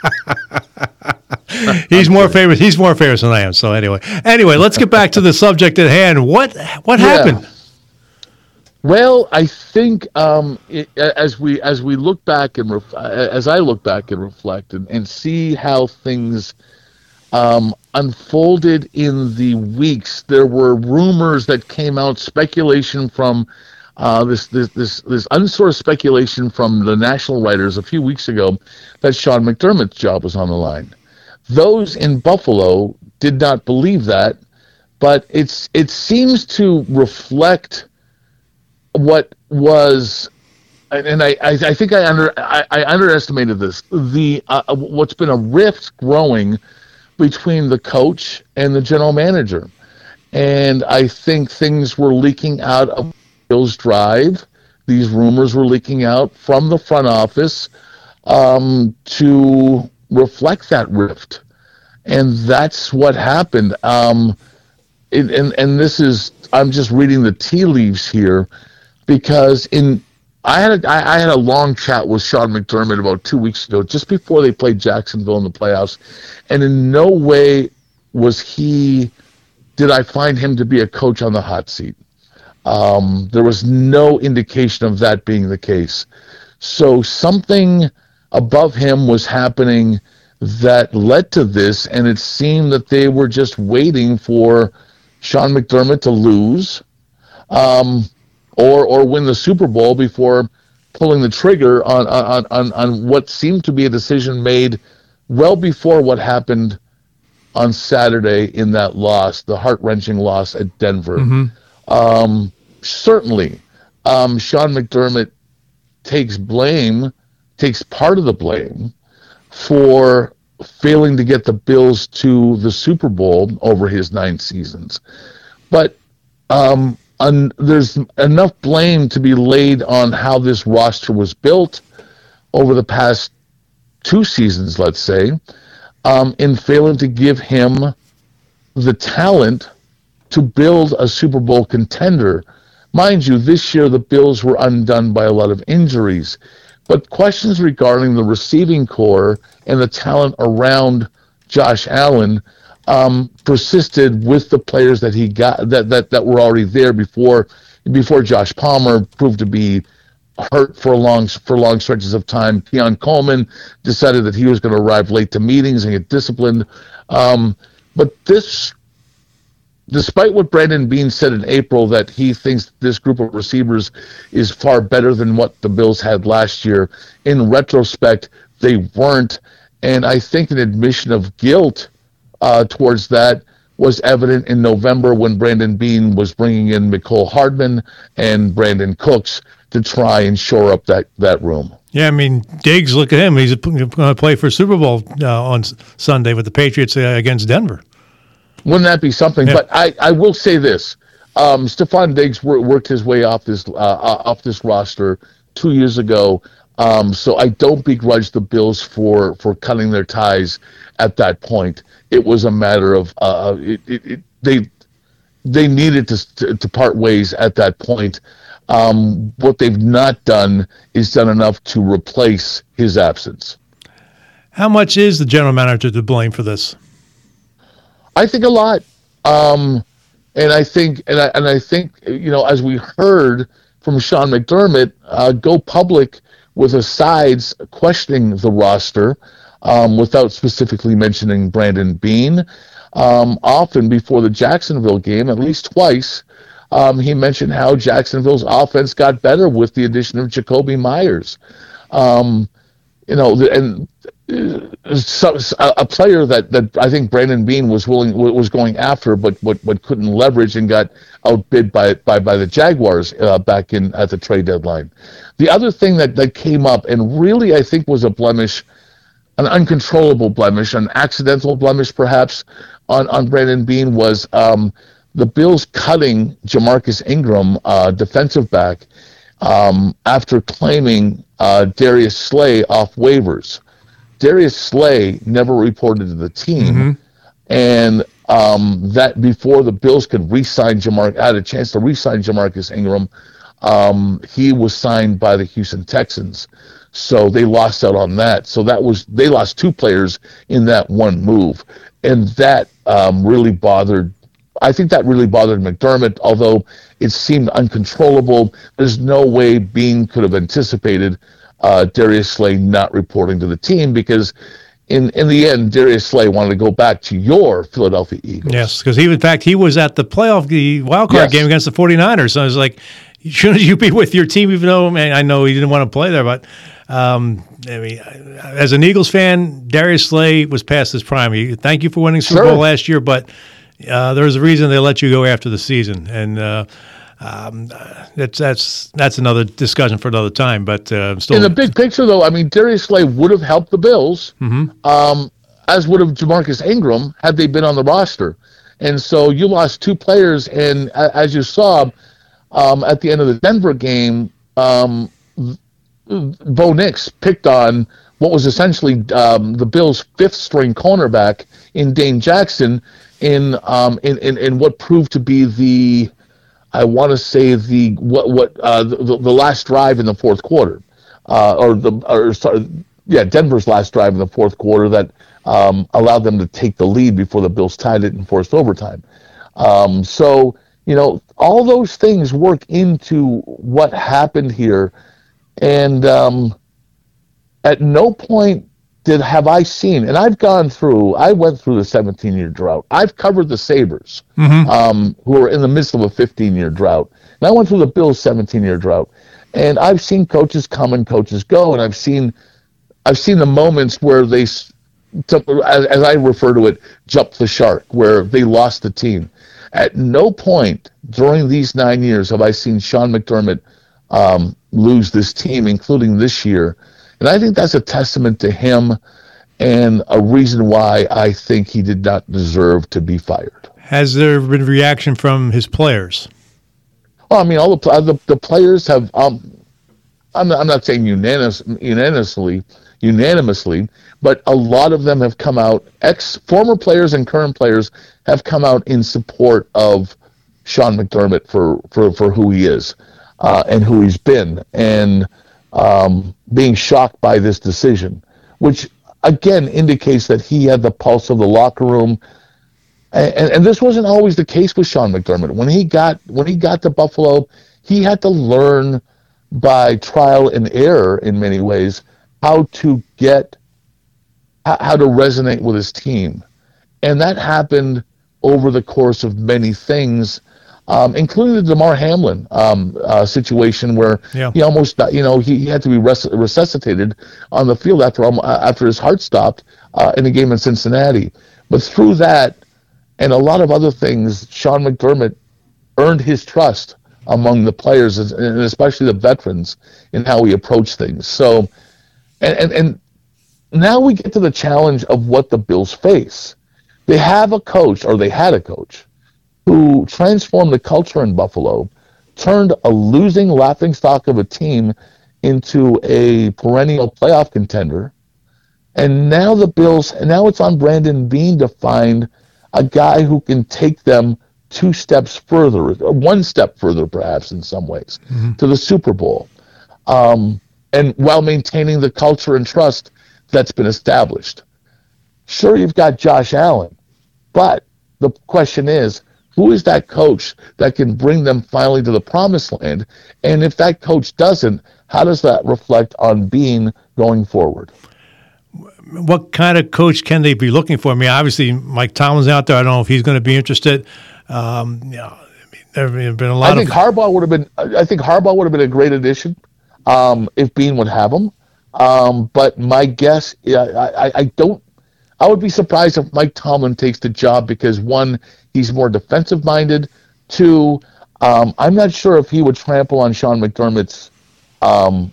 He's more famous. He's more famous than I am. So anyway, anyway, let's get back to the subject at hand. What what yeah. happened? Well, I think um, it, as we as we look back and ref, as I look back and reflect and, and see how things um, unfolded in the weeks, there were rumors that came out, speculation from uh, this this this this unsourced speculation from the national writers a few weeks ago that Sean McDermott's job was on the line. Those in Buffalo did not believe that, but it's it seems to reflect what was, and I, I, I think I under I, I underestimated this. The uh, what's been a rift growing between the coach and the general manager, and I think things were leaking out of Bill's drive. These rumors were leaking out from the front office um, to reflect that rift, and that's what happened. Um, it, and and this is I'm just reading the tea leaves here, because in I had a, I, I had a long chat with Sean McDermott about two weeks ago, just before they played Jacksonville in the playoffs, and in no way was he, did I find him to be a coach on the hot seat. Um, there was no indication of that being the case. So something above him was happening that led to this, and it seemed that they were just waiting for Sean McDermott to lose um, or or win the Super Bowl before pulling the trigger on, on, on, on what seemed to be a decision made well before what happened on Saturday in that loss, the heart-wrenching loss at Denver. Mm-hmm. Um, certainly, um, Sean McDermott takes blame, takes part of the blame for failing to get the Bills to the Super Bowl over his nine seasons. But um, un- there's enough blame to be laid on how this roster was built over the past two seasons, let's say, um, in failing to give him the talent to build a Super Bowl contender. Mind you, this year the Bills were undone by a lot of injuries. But questions regarding the receiving core and the talent around Josh Allen um, persisted with the players that he got that, that, that were already there before before Josh Palmer proved to be hurt for long for long stretches of time. Keon Coleman decided that he was going to arrive late to meetings and get disciplined. Um, but this, despite what Brandon Beane said in April, that he thinks this group of receivers is far better than what the Bills had last year, in retrospect, they weren't. And I think an admission of guilt uh, towards that was evident in November when Brandon Beane was bringing in Mecole Hardman and Brandon Cooks to try and shore up that, that room. Yeah, I mean, Diggs, look at him. He's going to play for Super Bowl uh, on Sunday with the Patriots uh, against Denver. Wouldn't that be something? Yeah. But I, I will say this: um, Stephon Diggs wor- worked his way off this uh, off this roster two years ago. Um, so I don't begrudge the Bills for, for cutting their ties at that point. It was a matter of uh, it, it, it, they they needed to, to to part ways at that point. Um, what they've not done is done enough to replace his absence. How much is the general manager to blame for this? I think a lot, um, and I think, and I and I think, you know, as we heard from Sean McDermott, uh, go public with asides questioning the roster, um, without specifically mentioning Brandon Beane. Um, often before the Jacksonville game, at least twice, um, he mentioned how Jacksonville's offense got better with the addition of Jacoby Myers. Um, you know, and. So, a player that, that I think Brandon Beane was willing was going after, but but, but couldn't leverage and got outbid by by, by the Jaguars uh, back in at the trade deadline. The other thing that, that came up and really I think was a blemish, an uncontrollable blemish, an accidental blemish perhaps on, on Brandon Beane was um, the Bills cutting Jamarcus Ingram, uh, defensive back, um, after claiming uh, Darius Slay off waivers. Darius Slay never reported to the team, Mm-hmm. and um, that before the Bills could re-sign Jamar, had a chance to re-sign Jamarcus Ingram, um, he was signed by the Houston Texans, so they lost out on that. So that was they lost two players in that one move, and that um, really bothered. I think that really bothered McDermott, although it seemed uncontrollable. There's no way Beane could have anticipated Uh, Darius Slay not reporting to the team, because in in the end, Darius Slay wanted to go back to your Philadelphia Eagles. Yes, because he, in fact, he was at the playoff, the wild card Yes. game against the 49ers. So I was like, shouldn't you be with your team, even though, man, I know he didn't want to play there, but um, I mean, as an Eagles fan, Darius Slay was past his prime. He, thank you for winning Super Sure. Bowl last year, but uh, there was a reason they let you go after the season. And uh, Um, that's that's that's another discussion for another time. But uh, still, In the big picture, though, I mean, Darius Slay would have helped the Bills, Mhm. um, as would have Jamarcus Ingram had they been on the roster. And so you lost two players, and a- as you saw um, at the end of the Denver game, um, Bo Nix picked on what was essentially um, the Bills' fifth-string cornerback in Dane Jackson in, um, in in in what proved to be the I want to say the what what uh, the, the last drive in the fourth quarter, uh, or the or sorry, yeah, Denver's last drive in the fourth quarter that um, allowed them to take the lead before the Bills tied it and forced overtime. Um, so you know, all those things work into what happened here, and um, at no point did have I seen, and I've gone through, I went through the seventeen-year drought. I've covered the Sabres, Mhm. um, who are in the midst of a fifteen-year drought. And I went through the Bills' seventeen-year drought. And I've seen coaches come and coaches go, and I've seen I've seen the moments where they, s- to- as, as I refer to it, jumped the shark, where they lost the team. At no point during these nine years have I seen Sean McDermott um, lose this team, including this year. And I think that's a testament to him and a reason why I think he did not deserve to be fired. Has there been reaction from his players? Well, I mean, all the pl- the, the players have. Um, I'm not, I'm not saying unanimous, unanimously, unanimously, but a lot of them have come out. Ex former players and current players have come out in support of Sean McDermott for for, for who he is uh, and who he's been, and um, being shocked by this decision, which again indicates that he had the pulse of the locker room. And, and this wasn't always the case with Sean McDermott. When he got when he got to Buffalo, he had to learn by trial and error in many ways how to get how, how to resonate with his team, and that happened over the course of many things, um, including the DeMar Hamlin um, uh, situation where Yeah. he almost you know he, he had to be res- resuscitated on the field after almo- after his heart stopped uh, in a game in Cincinnati. But through that and a lot of other things, Sean McDermott earned his trust among the players, and especially the veterans, in how he approached things. So, and, and, and now we get to the challenge of what the Bills face. They have a coach, or they had a coach, who transformed the culture in Buffalo, turned a losing laughingstock of a team into a perennial playoff contender, and now the Bills, and now it's on Brandon Beane to find a guy who can take them two steps further, or one step further perhaps in some ways, to the Super Bowl, um, and while maintaining the culture and trust that's been established. Sure, you've got Josh Allen, but the question is, who is that coach that can bring them finally to the promised land? And if that coach doesn't, how does that reflect on Beane going forward? What kind of coach can they be looking for? I mean, obviously, Mike Tomlin's out there. I don't know if he's going to be interested. Um, you know, I mean, there have been a lot I think of Harbaugh would have been. I think Harbaugh would have been a great addition um, if Beane would have him. Um, but my guess, yeah, I, I, I don't. I would be surprised if Mike Tomlin takes the job because one, he's more defensive minded. Two, um, I'm not sure if he would trample on Sean McDermott's um,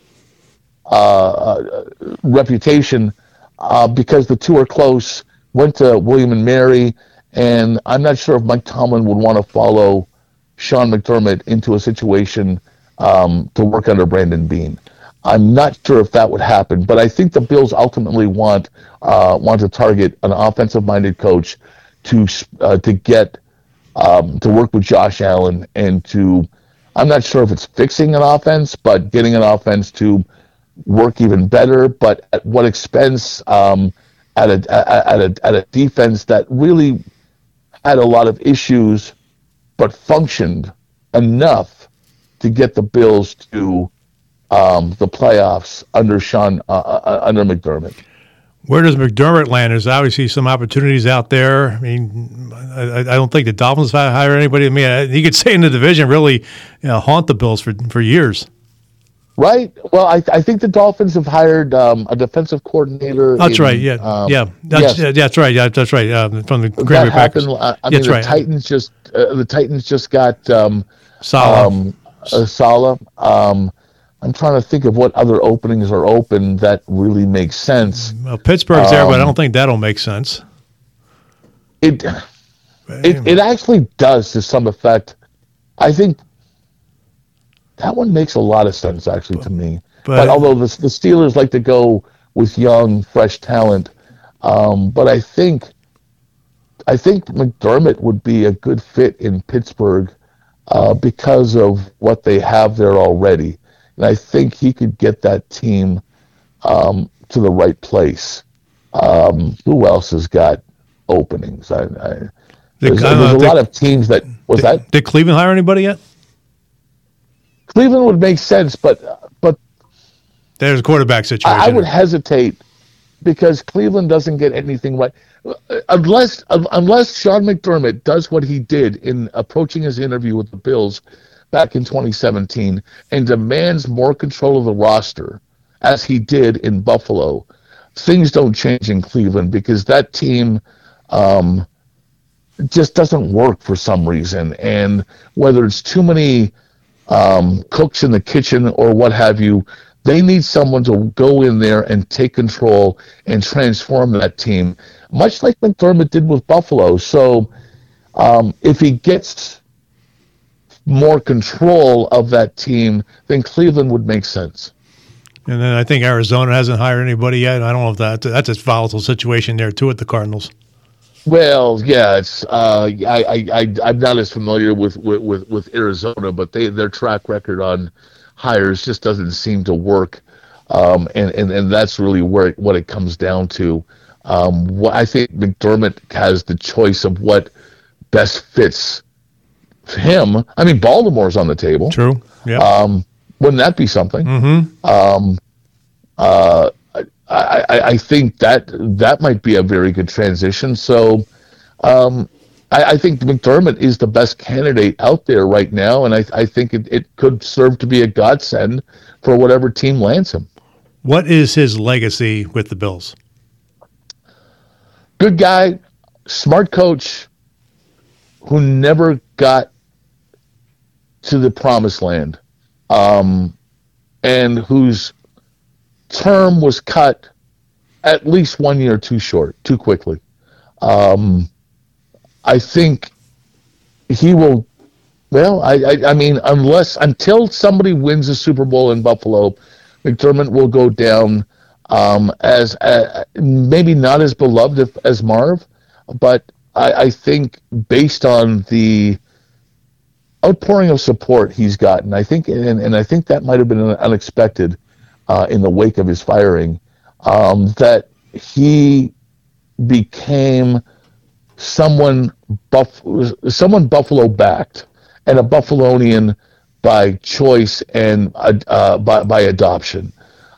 uh, uh, reputation uh, because the two are close. Went to William and Mary. And I'm not sure if Mike Tomlin would want to follow Sean McDermott into a situation um, to work under Brandon Beane. I'm not sure if that would happen, but I think the Bills ultimately want uh, want to target an offensive-minded coach to uh, to get um, to work with Josh Allen and to. I'm not sure if it's fixing an offense, but getting an offense to work even better. But at what expense? Um, at a at a at a defense that really had a lot of issues, but functioned enough to get the Bills to um, the playoffs under Sean uh, uh, under McDermott. Where does McDermott land? There's obviously some opportunities out there. I mean, I, I don't think the Dolphins hire anybody. I mean, he could stay in the division, really, you know, haunt the Bills for for years. Right. Well, I, I think the Dolphins have hired um, a defensive coordinator. That's in, right. Yeah. um, yeah. That's, yes. yeah. That's right. Yeah. That's right. Uh, from the Green That Bay Packers. happened. Uh, I That's mean, right. the Titans just uh, the Titans just got um, Saleh. Um, uh, Saleh. Um, I'm trying to think of what other openings are open that really make sense. Well, Pittsburgh's there, but I Um, don't think that'll make sense. It, it it actually does to some effect. I think that one makes a lot of sense actually to me. But, but- although the, the Steelers like to go with young, fresh talent, um, but I think I think McDermott would be a good fit in Pittsburgh uh, because of what they have there already. And I think he could get that team um, to the right place. Um, who else has got openings? I, I, there's, uh, there's a did, lot of teams that was did, that. Did Cleveland hire anybody yet? Cleveland would make sense, but but there's a quarterback situation. I, I would hesitate because Cleveland doesn't get anything right unless unless Sean McDermott does what he did in approaching his interview with the Bills back in twenty seventeen and demands more control of the roster, as he did in Buffalo. Things don't change in Cleveland because that team um, just doesn't work for some reason. And whether it's too many um, cooks in the kitchen or what have you, they need someone to go in there and take control and transform that team, much like McDermott did with Buffalo. So um, if he gets more control of that team, then Cleveland would make sense. And then I think Arizona hasn't hired anybody yet. I don't know if that that's a volatile situation there too at the Cardinals. Well, yeah, it's uh, I, I I I'm not as familiar with, with, with Arizona, but they their track record on hires just doesn't seem to work, um, and, and and that's really where it, what it comes down to. Um, what I think McDermott has the choice of what best fits him. I mean, Baltimore's on the table. True. Yeah. Um, wouldn't that be something? Mm-hmm. Um, uh, I, I, I think that that might be a very good transition. So um, I, I think McDermott is the best candidate out there right now, and I, I think it, it could serve to be a godsend for whatever team lands him. What is his legacy with the Bills? Good guy, smart coach, who never got to the promised land. Um, and whose term was cut at least one year too short, too quickly. Um, I think he will, well, I, I, I mean, unless, until somebody wins the Super Bowl in Buffalo, McDermott will go down um, as, uh, maybe not as beloved as Marv, but I, I think based on the outpouring of support he's gotten, I think, and, and I think that might have been unexpected uh, in the wake of his firing, um, that he became someone Buff, someone Buffalo backed, and a Buffalonian by choice and uh, by, by adoption.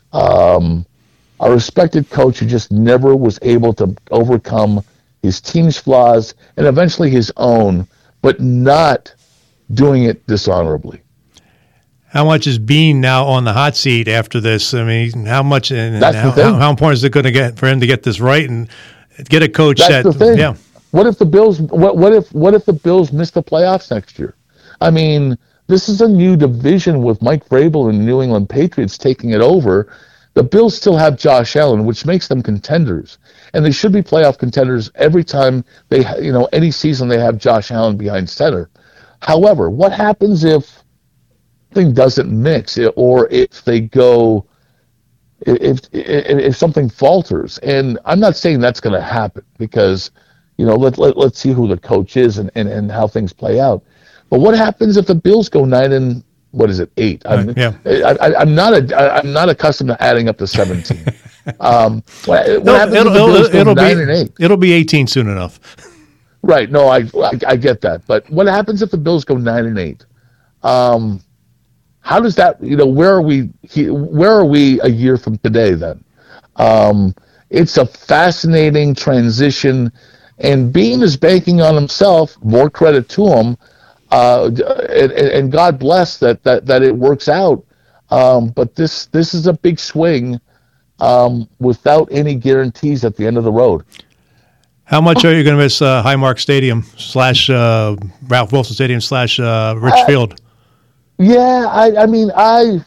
Um, a respected coach who just never was able to overcome his team's flaws and eventually his own, but not doing it dishonorably. How much is Bean now on the hot seat after this? I mean, how much and That's how, the thing. how, how important is it going to get for him to get this right and get a coach That's that? the thing. Yeah. What if the Bills? What, what if? What if the Bills miss the playoffs next year? I mean, this is a new division with Mike Vrabel and the New England Patriots taking it over. The Bills still have Josh Allen, which makes them contenders, and they should be playoff contenders every time they, you know, any season they have Josh Allen behind center. However, what happens if thing doesn't mix, or if they go, if if, if something falters? And I'm not saying that's going to happen because, you know, let, let, let's see who the coach is and, and, and how things play out. But what happens if the Bills go nine and, what is it, eight? I'm, Right, yeah. I, I, I'm not a, I'm not accustomed to adding up to seventeen. um, what, what No, happens it'll, if the Bills it'll, go it'll nine be and eight? it'll be eighteen soon enough. Right. No, I, I I get that. But what happens if the Bills go nine and eight? Um, how does that? You know, where are we? He, where are we a year from today? Then, um, it's a fascinating transition, and Bean is banking on himself. More credit to him, uh, and, and God bless that that that it works out. Um, but this this is a big swing, um, without any guarantees at the end of the road. How much are you going to miss uh, Highmark Stadium slash uh, Ralph Wilson Stadium slash uh, Rich Uh, Field? Yeah, I, I mean, I,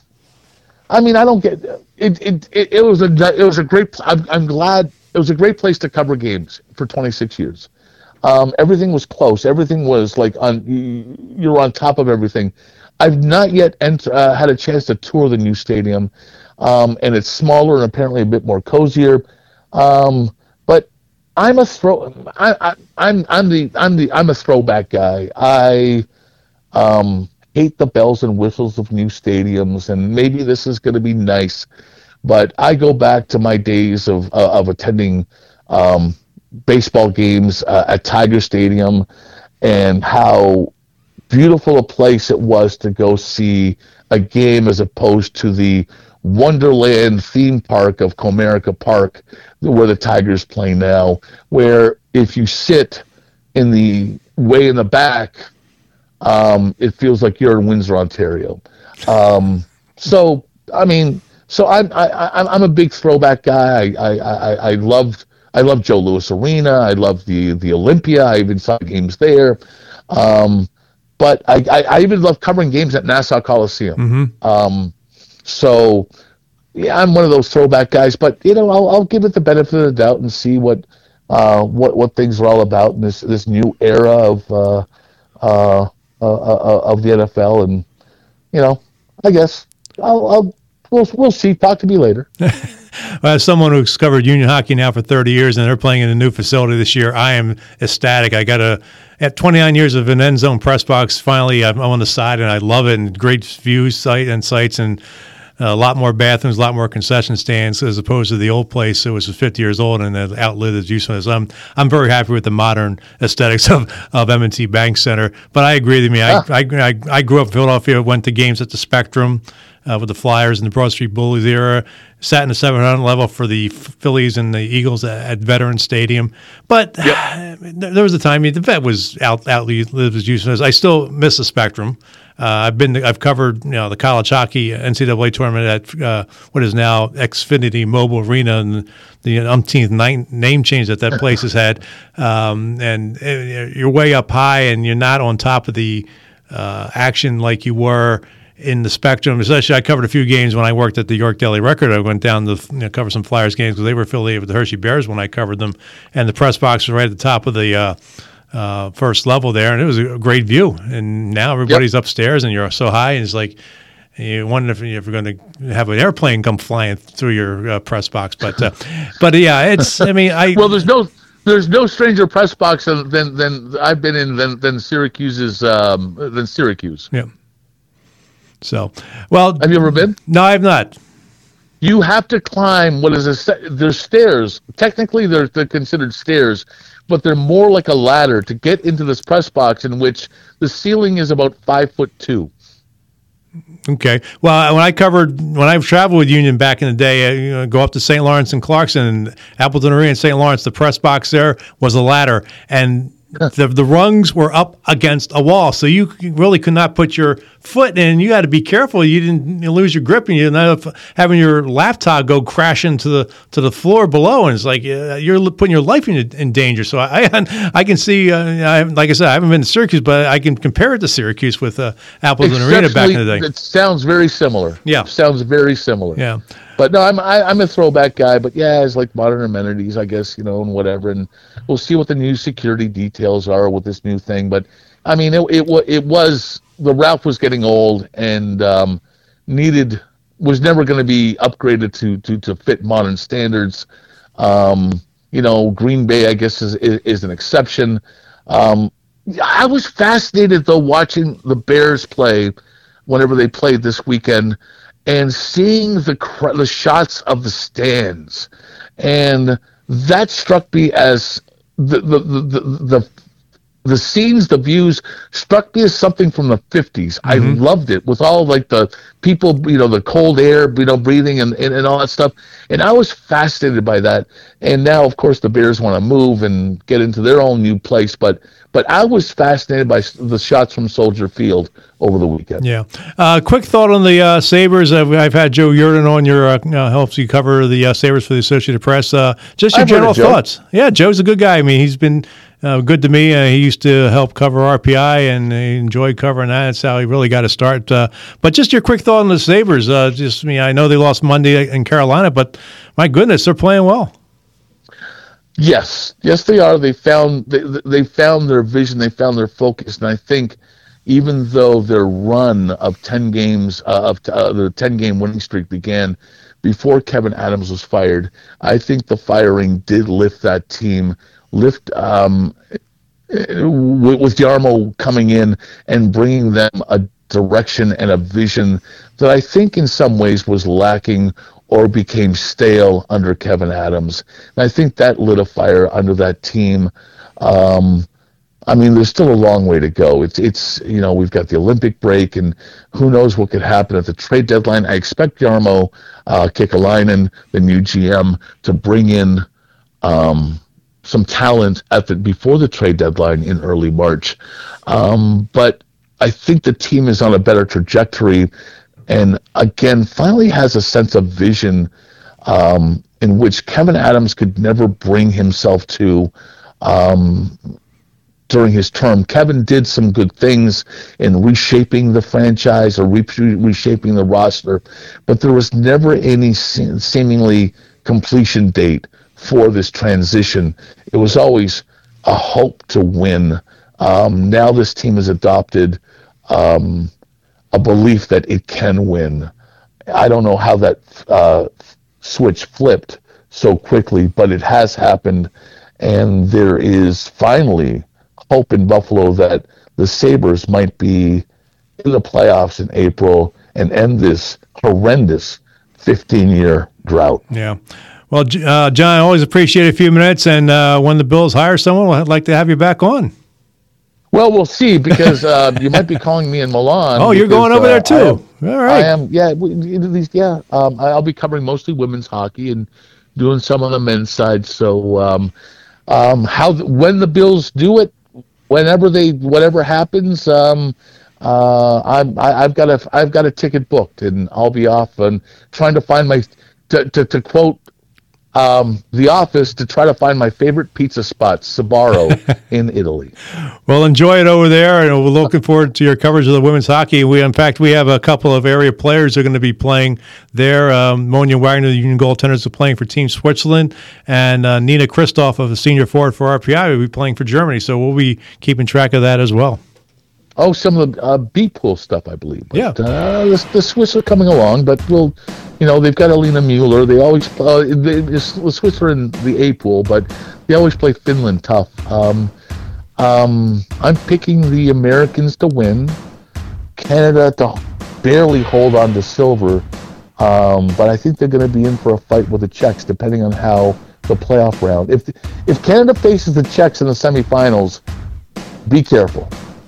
I mean, I don't get it. It, it, it was a, it was a great. I'm, I'm glad it was a great place to cover games for twenty-six years. Um, everything was close. Everything was like on. You, you were on top of everything. I've not yet ent- uh, had a chance to tour the new stadium, um, and it's smaller and apparently a bit more cozier. Um, but I'm a throw. I, I, I'm I'm the I'm the I'm a throwback guy. I um, hate the bells and whistles of new stadiums, and maybe this is going to be nice. But I go back to my days of uh, of attending um, baseball games uh, at Tiger Stadium, and how beautiful a place it was to go see a game as opposed to the Wonderland theme park of Comerica Park, where the Tigers play now, where if you sit in the way in the back, um, it feels like you're in Windsor, Ontario. Um, so, I mean, so I'm I, I'm a big throwback guy. I I I, I loved I love Joe Louis Arena. I love the the Olympia. I even saw games there. Um, but I, I, I even love covering games at Nassau Coliseum. Mm-hmm. Um, so yeah, I'm one of those throwback guys. But you know, I'll I'll give it the benefit of the doubt and see what uh, what what things are all about in this this new era of uh, uh, uh, uh, of the N F L. And you know, I guess I'll. I'll We'll, we'll see. Talk to me later. Well, as someone who's covered Union hockey now for thirty years, and they're playing in a new facility this year, I am ecstatic. I got a at twenty-nine years of an end zone press box. Finally, I'm on the side, and I love it. And great views, sight and sights, and a lot more bathrooms, a lot more concession stands as opposed to the old place. It was fifty years old and it outlived its usefulness. I'm I'm very happy with the modern aesthetics of, of M and T Bank Center. But I agree with me. I, I I I grew up in Philadelphia. Went to games at the Spectrum. Uh, with the Flyers in the Broad Street Bullies era, sat in the seven hundred level for the Phillies and the Eagles at, at Veterans Stadium. But yep. uh, there was a time I mean, the vet was out outlived its usefulness. I still miss the Spectrum. Uh, I've been I've covered you know the college hockey N C double A tournament at uh, what is now Xfinity Mobile Arena, and the umpteenth name change that that place has had. Um, and uh, you're way up high, and you're not on top of the uh, action like you were in the Spectrum. Especially, I covered a few games when I worked at the York Daily Record. I went down to you know, cover some Flyers games because they were affiliated with the Hershey Bears when I covered them, and the press box was right at the top of the uh, uh, first level there, and it was a great view. And now everybody's yep. upstairs, and you're so high, and it's like you wonder if you're going to have an airplane come flying through your uh, press box. But uh, but yeah, it's. I mean, I well, there's no. There's no stranger press box than than, than I've been in than than Syracuse's um, than Syracuse. Yeah. So, well, have you ever been? No, I have not. You have to climb what is a there's stairs. Technically, they're they're considered stairs, but they're more like a ladder to get into this press box, in which the ceiling is about five foot two. Okay. Well, when I covered, when I traveled with Union back in the day, I, you know, go up to Saint Lawrence and Clarkson and Appleton Arena and Saint Lawrence, the press box there was a ladder, and the the rungs were up against a wall, so you really could not put your foot in. You had to be careful. You didn't you lose your grip, and you end up having your laptop go crash into the to the floor below, and it's like uh, you're putting your life in, in danger. So I I, I can see, uh, I, like I said, I haven't been to Syracuse, but I can compare it to Syracuse with uh, Appleton Arena back in the day. It sounds very similar. Yeah, it sounds very similar. Yeah. But no, I'm I, I'm a throwback guy. But yeah, it's like modern amenities, I guess, you know, and whatever. And we'll see what the new security details are with this new thing. But I mean, it it, it was the route was getting old and um, needed was never going to be upgraded to to to fit modern standards. Um, you know, Green Bay, I guess, is is, is an exception. Um, I was fascinated though watching the Bears play whenever they played this weekend, and seeing the the shots of the stands, and that struck me as the the the the, the, the scenes, the views struck me as something from the fifties. Mm-hmm. I loved it with all like the people, you know, the cold air, you know, breathing and, and, and all that stuff. And I was fascinated by that. And now, of course, the Bears want to move and get into their own new place. But but I was fascinated by the shots from Soldier Field over the weekend. Yeah. Uh, quick thought on the uh, Sabres. I've, I've had Joe Yurden on your uh, uh, helps you cover the uh, Sabres for the Associated Press. Uh, just your I've general Joe. thoughts. Yeah, Joe's a good guy. I mean, he's been uh, good to me. Uh, he used to help cover R P I, and he enjoyed covering that. That's how he really got to start. Uh, but just your quick thought on the Sabres. Uh, just I mean, I know they lost Monday in Carolina, but my goodness, they're playing well. Yes, yes, they are. They found they, they found their vision. They found their focus, and I think even though their run of ten games uh, of uh, the ten game winning streak began before Kevin Adams was fired, I think the firing did lift that team. Lift um, with, with Jarmo coming in and bringing them a direction and a vision that I think in some ways was lacking or became stale under Kevin Adams. And I think that lit a fire under that team. Um, I mean, there's still a long way to go. It's, it's you know, we've got the Olympic break, and who knows what could happen at the trade deadline. I expect Jarmo uh, Kekalainen, the new G M, to bring in um, some talent at the before the trade deadline in early March. Um, but I think the team is on a better trajectory, and again, finally has a sense of vision um, in which Kevin Adams could never bring himself to um, during his term. Kevin did some good things in reshaping the franchise or re- reshaping the roster, but there was never any se- seemingly completion date for this transition. It was always a hope to win. Um, now this team has adopted um, a belief that it can win. I don't know how that uh, switch flipped so quickly, but it has happened, and there is finally hope in Buffalo that the Sabres might be in the playoffs in April and end this horrendous fifteen-year drought. Yeah. Well, uh, John, I always appreciate a few minutes, and uh, when the Bills hire someone, I'd like to have you back on. Well, we'll see, because uh, you might be calling me in Milan. Oh, you're because, going over uh, there too. I am, All right. I am. Yeah, we, yeah. Um, I'll be covering mostly women's hockey and doing some on the men's side. So, um, um, how when the Bills do it, whenever they, whatever happens, um, uh, I'm, I, I've got a, I've got a ticket booked, and I'll be off and trying to find my, to, to, to quote. Um, The Office, to try to find my favorite pizza spot, Sbarro, in Italy. Well, enjoy it over there, and we're looking forward to your coverage of the women's hockey. We, in fact, we have a couple of area players who are going to be playing there. Um, Monia Wagner, the Union goaltenders, are playing for Team Switzerland, and uh, Nina Kristoff, of the senior forward for R P I, will be playing for Germany. So we'll be keeping track of that as well. Oh, some of the uh, B-pool stuff, I believe. But, yeah. Uh, the, the Swiss are coming along, but we'll, you know, they've got Alina Mueller. They always, uh, they, the Swiss are in the A-pool, but they always play Finland tough. Um, um, I'm picking the Americans to win, Canada to barely hold on to silver, um, but I think they're going to be in for a fight with the Czechs, depending on how the playoff round. If if Canada faces the Czechs in the semifinals, be careful.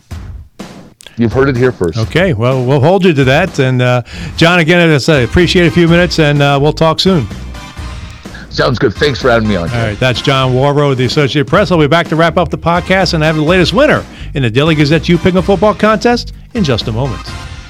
You've heard it here first. Okay, well, we'll hold you to that. And, uh, John, again, as I said, appreciate a few minutes, and uh, we'll talk soon. Sounds good. Thanks for having me on. All right, that's John Warrow, the Associated Press. I'll be back to wrap up the podcast and have the latest winner in the Daily Gazette You Pick a Football contest in just a moment.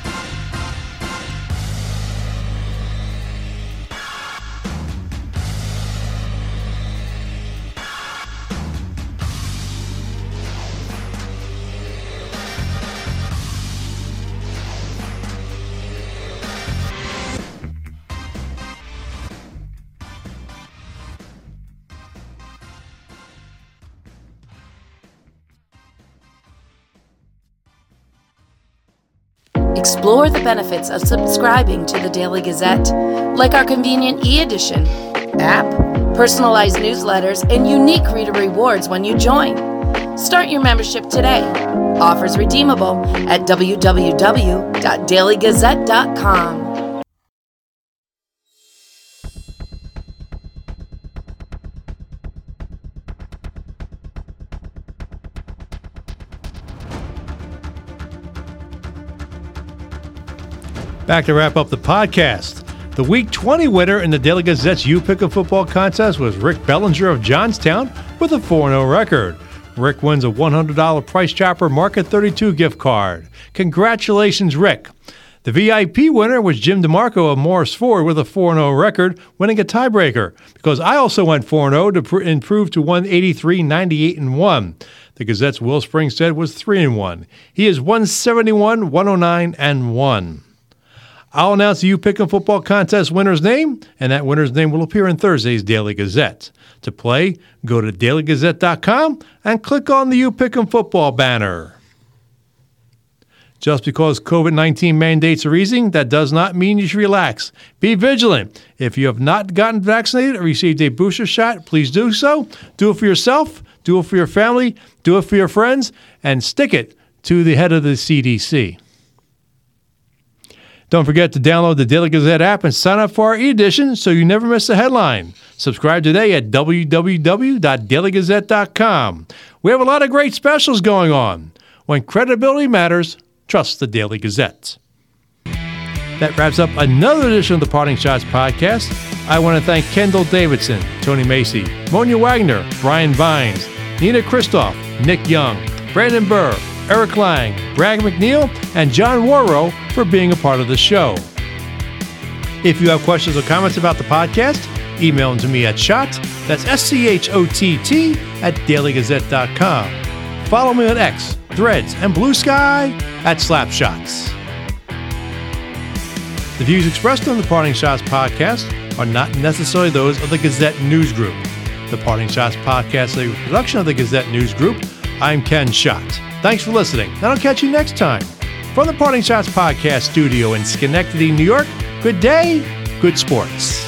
Explore the benefits of subscribing to the Daily Gazette, like our convenient e-edition app, personalized newsletters, and unique reader rewards when you join. Start your membership today. Offers redeemable at w w w dot daily gazette dot com. Back to wrap up the podcast. The Week twenty winner in the Daily Gazette's You Pick a Football contest was Rick Bellinger of Johnstown with a four and oh record. Rick wins a one hundred dollars Price Chopper Market thirty-two gift card. Congratulations, Rick. The V I P winner was Jim DeMarco of Morris Ford with a four and oh record, winning a tiebreaker, because I also went four and oh to pr- improve to one eighty-three, ninety-eight, and one. The Gazette's Will Springstead was three and one. He is one seventy-one, one oh nine, and one. I'll announce the You Pick 'em Football contest winner's name, and that winner's name will appear in Thursday's Daily Gazette. To play, go to daily gazette dot com and click on the You Pick 'em Football banner. Just because COVID nineteen mandates are easing, that does not mean you should relax. Be vigilant. If you have not gotten vaccinated or received a booster shot, please do so. Do it for yourself, Do it for your family, do it for your friends, and stick it to the head of the C D C. Don't forget to download the Daily Gazette app and sign up for our e-edition so you never miss a headline. Subscribe today at w w w dot daily gazette dot com. We have a lot of great specials going on. When credibility matters, trust the Daily Gazette. That wraps up another edition of the Parting Shots podcast. I want to thank Kendall Davidson, Tony Macy, Monia Wagner, Brian Vines, Nina Kristoff, Nick Young, Brandon Burr, Eric Lang, Brad McNeil, and John Warrow for being a part of the show. If you have questions or comments about the podcast, email them to me at shot, that's S C H O T T, at daily gazette dot com. Follow me on X, Threads, and Blue Sky at Slapshots. The views expressed on the Parting Shots podcast are not necessarily those of the Gazette News Group. The Parting Shots podcast is a production of the Gazette News Group. I'm Ken Schott. Thanks for listening, and I'll catch you next time. From the Parting Shots podcast studio in Schenectady, New York, good day, good sports.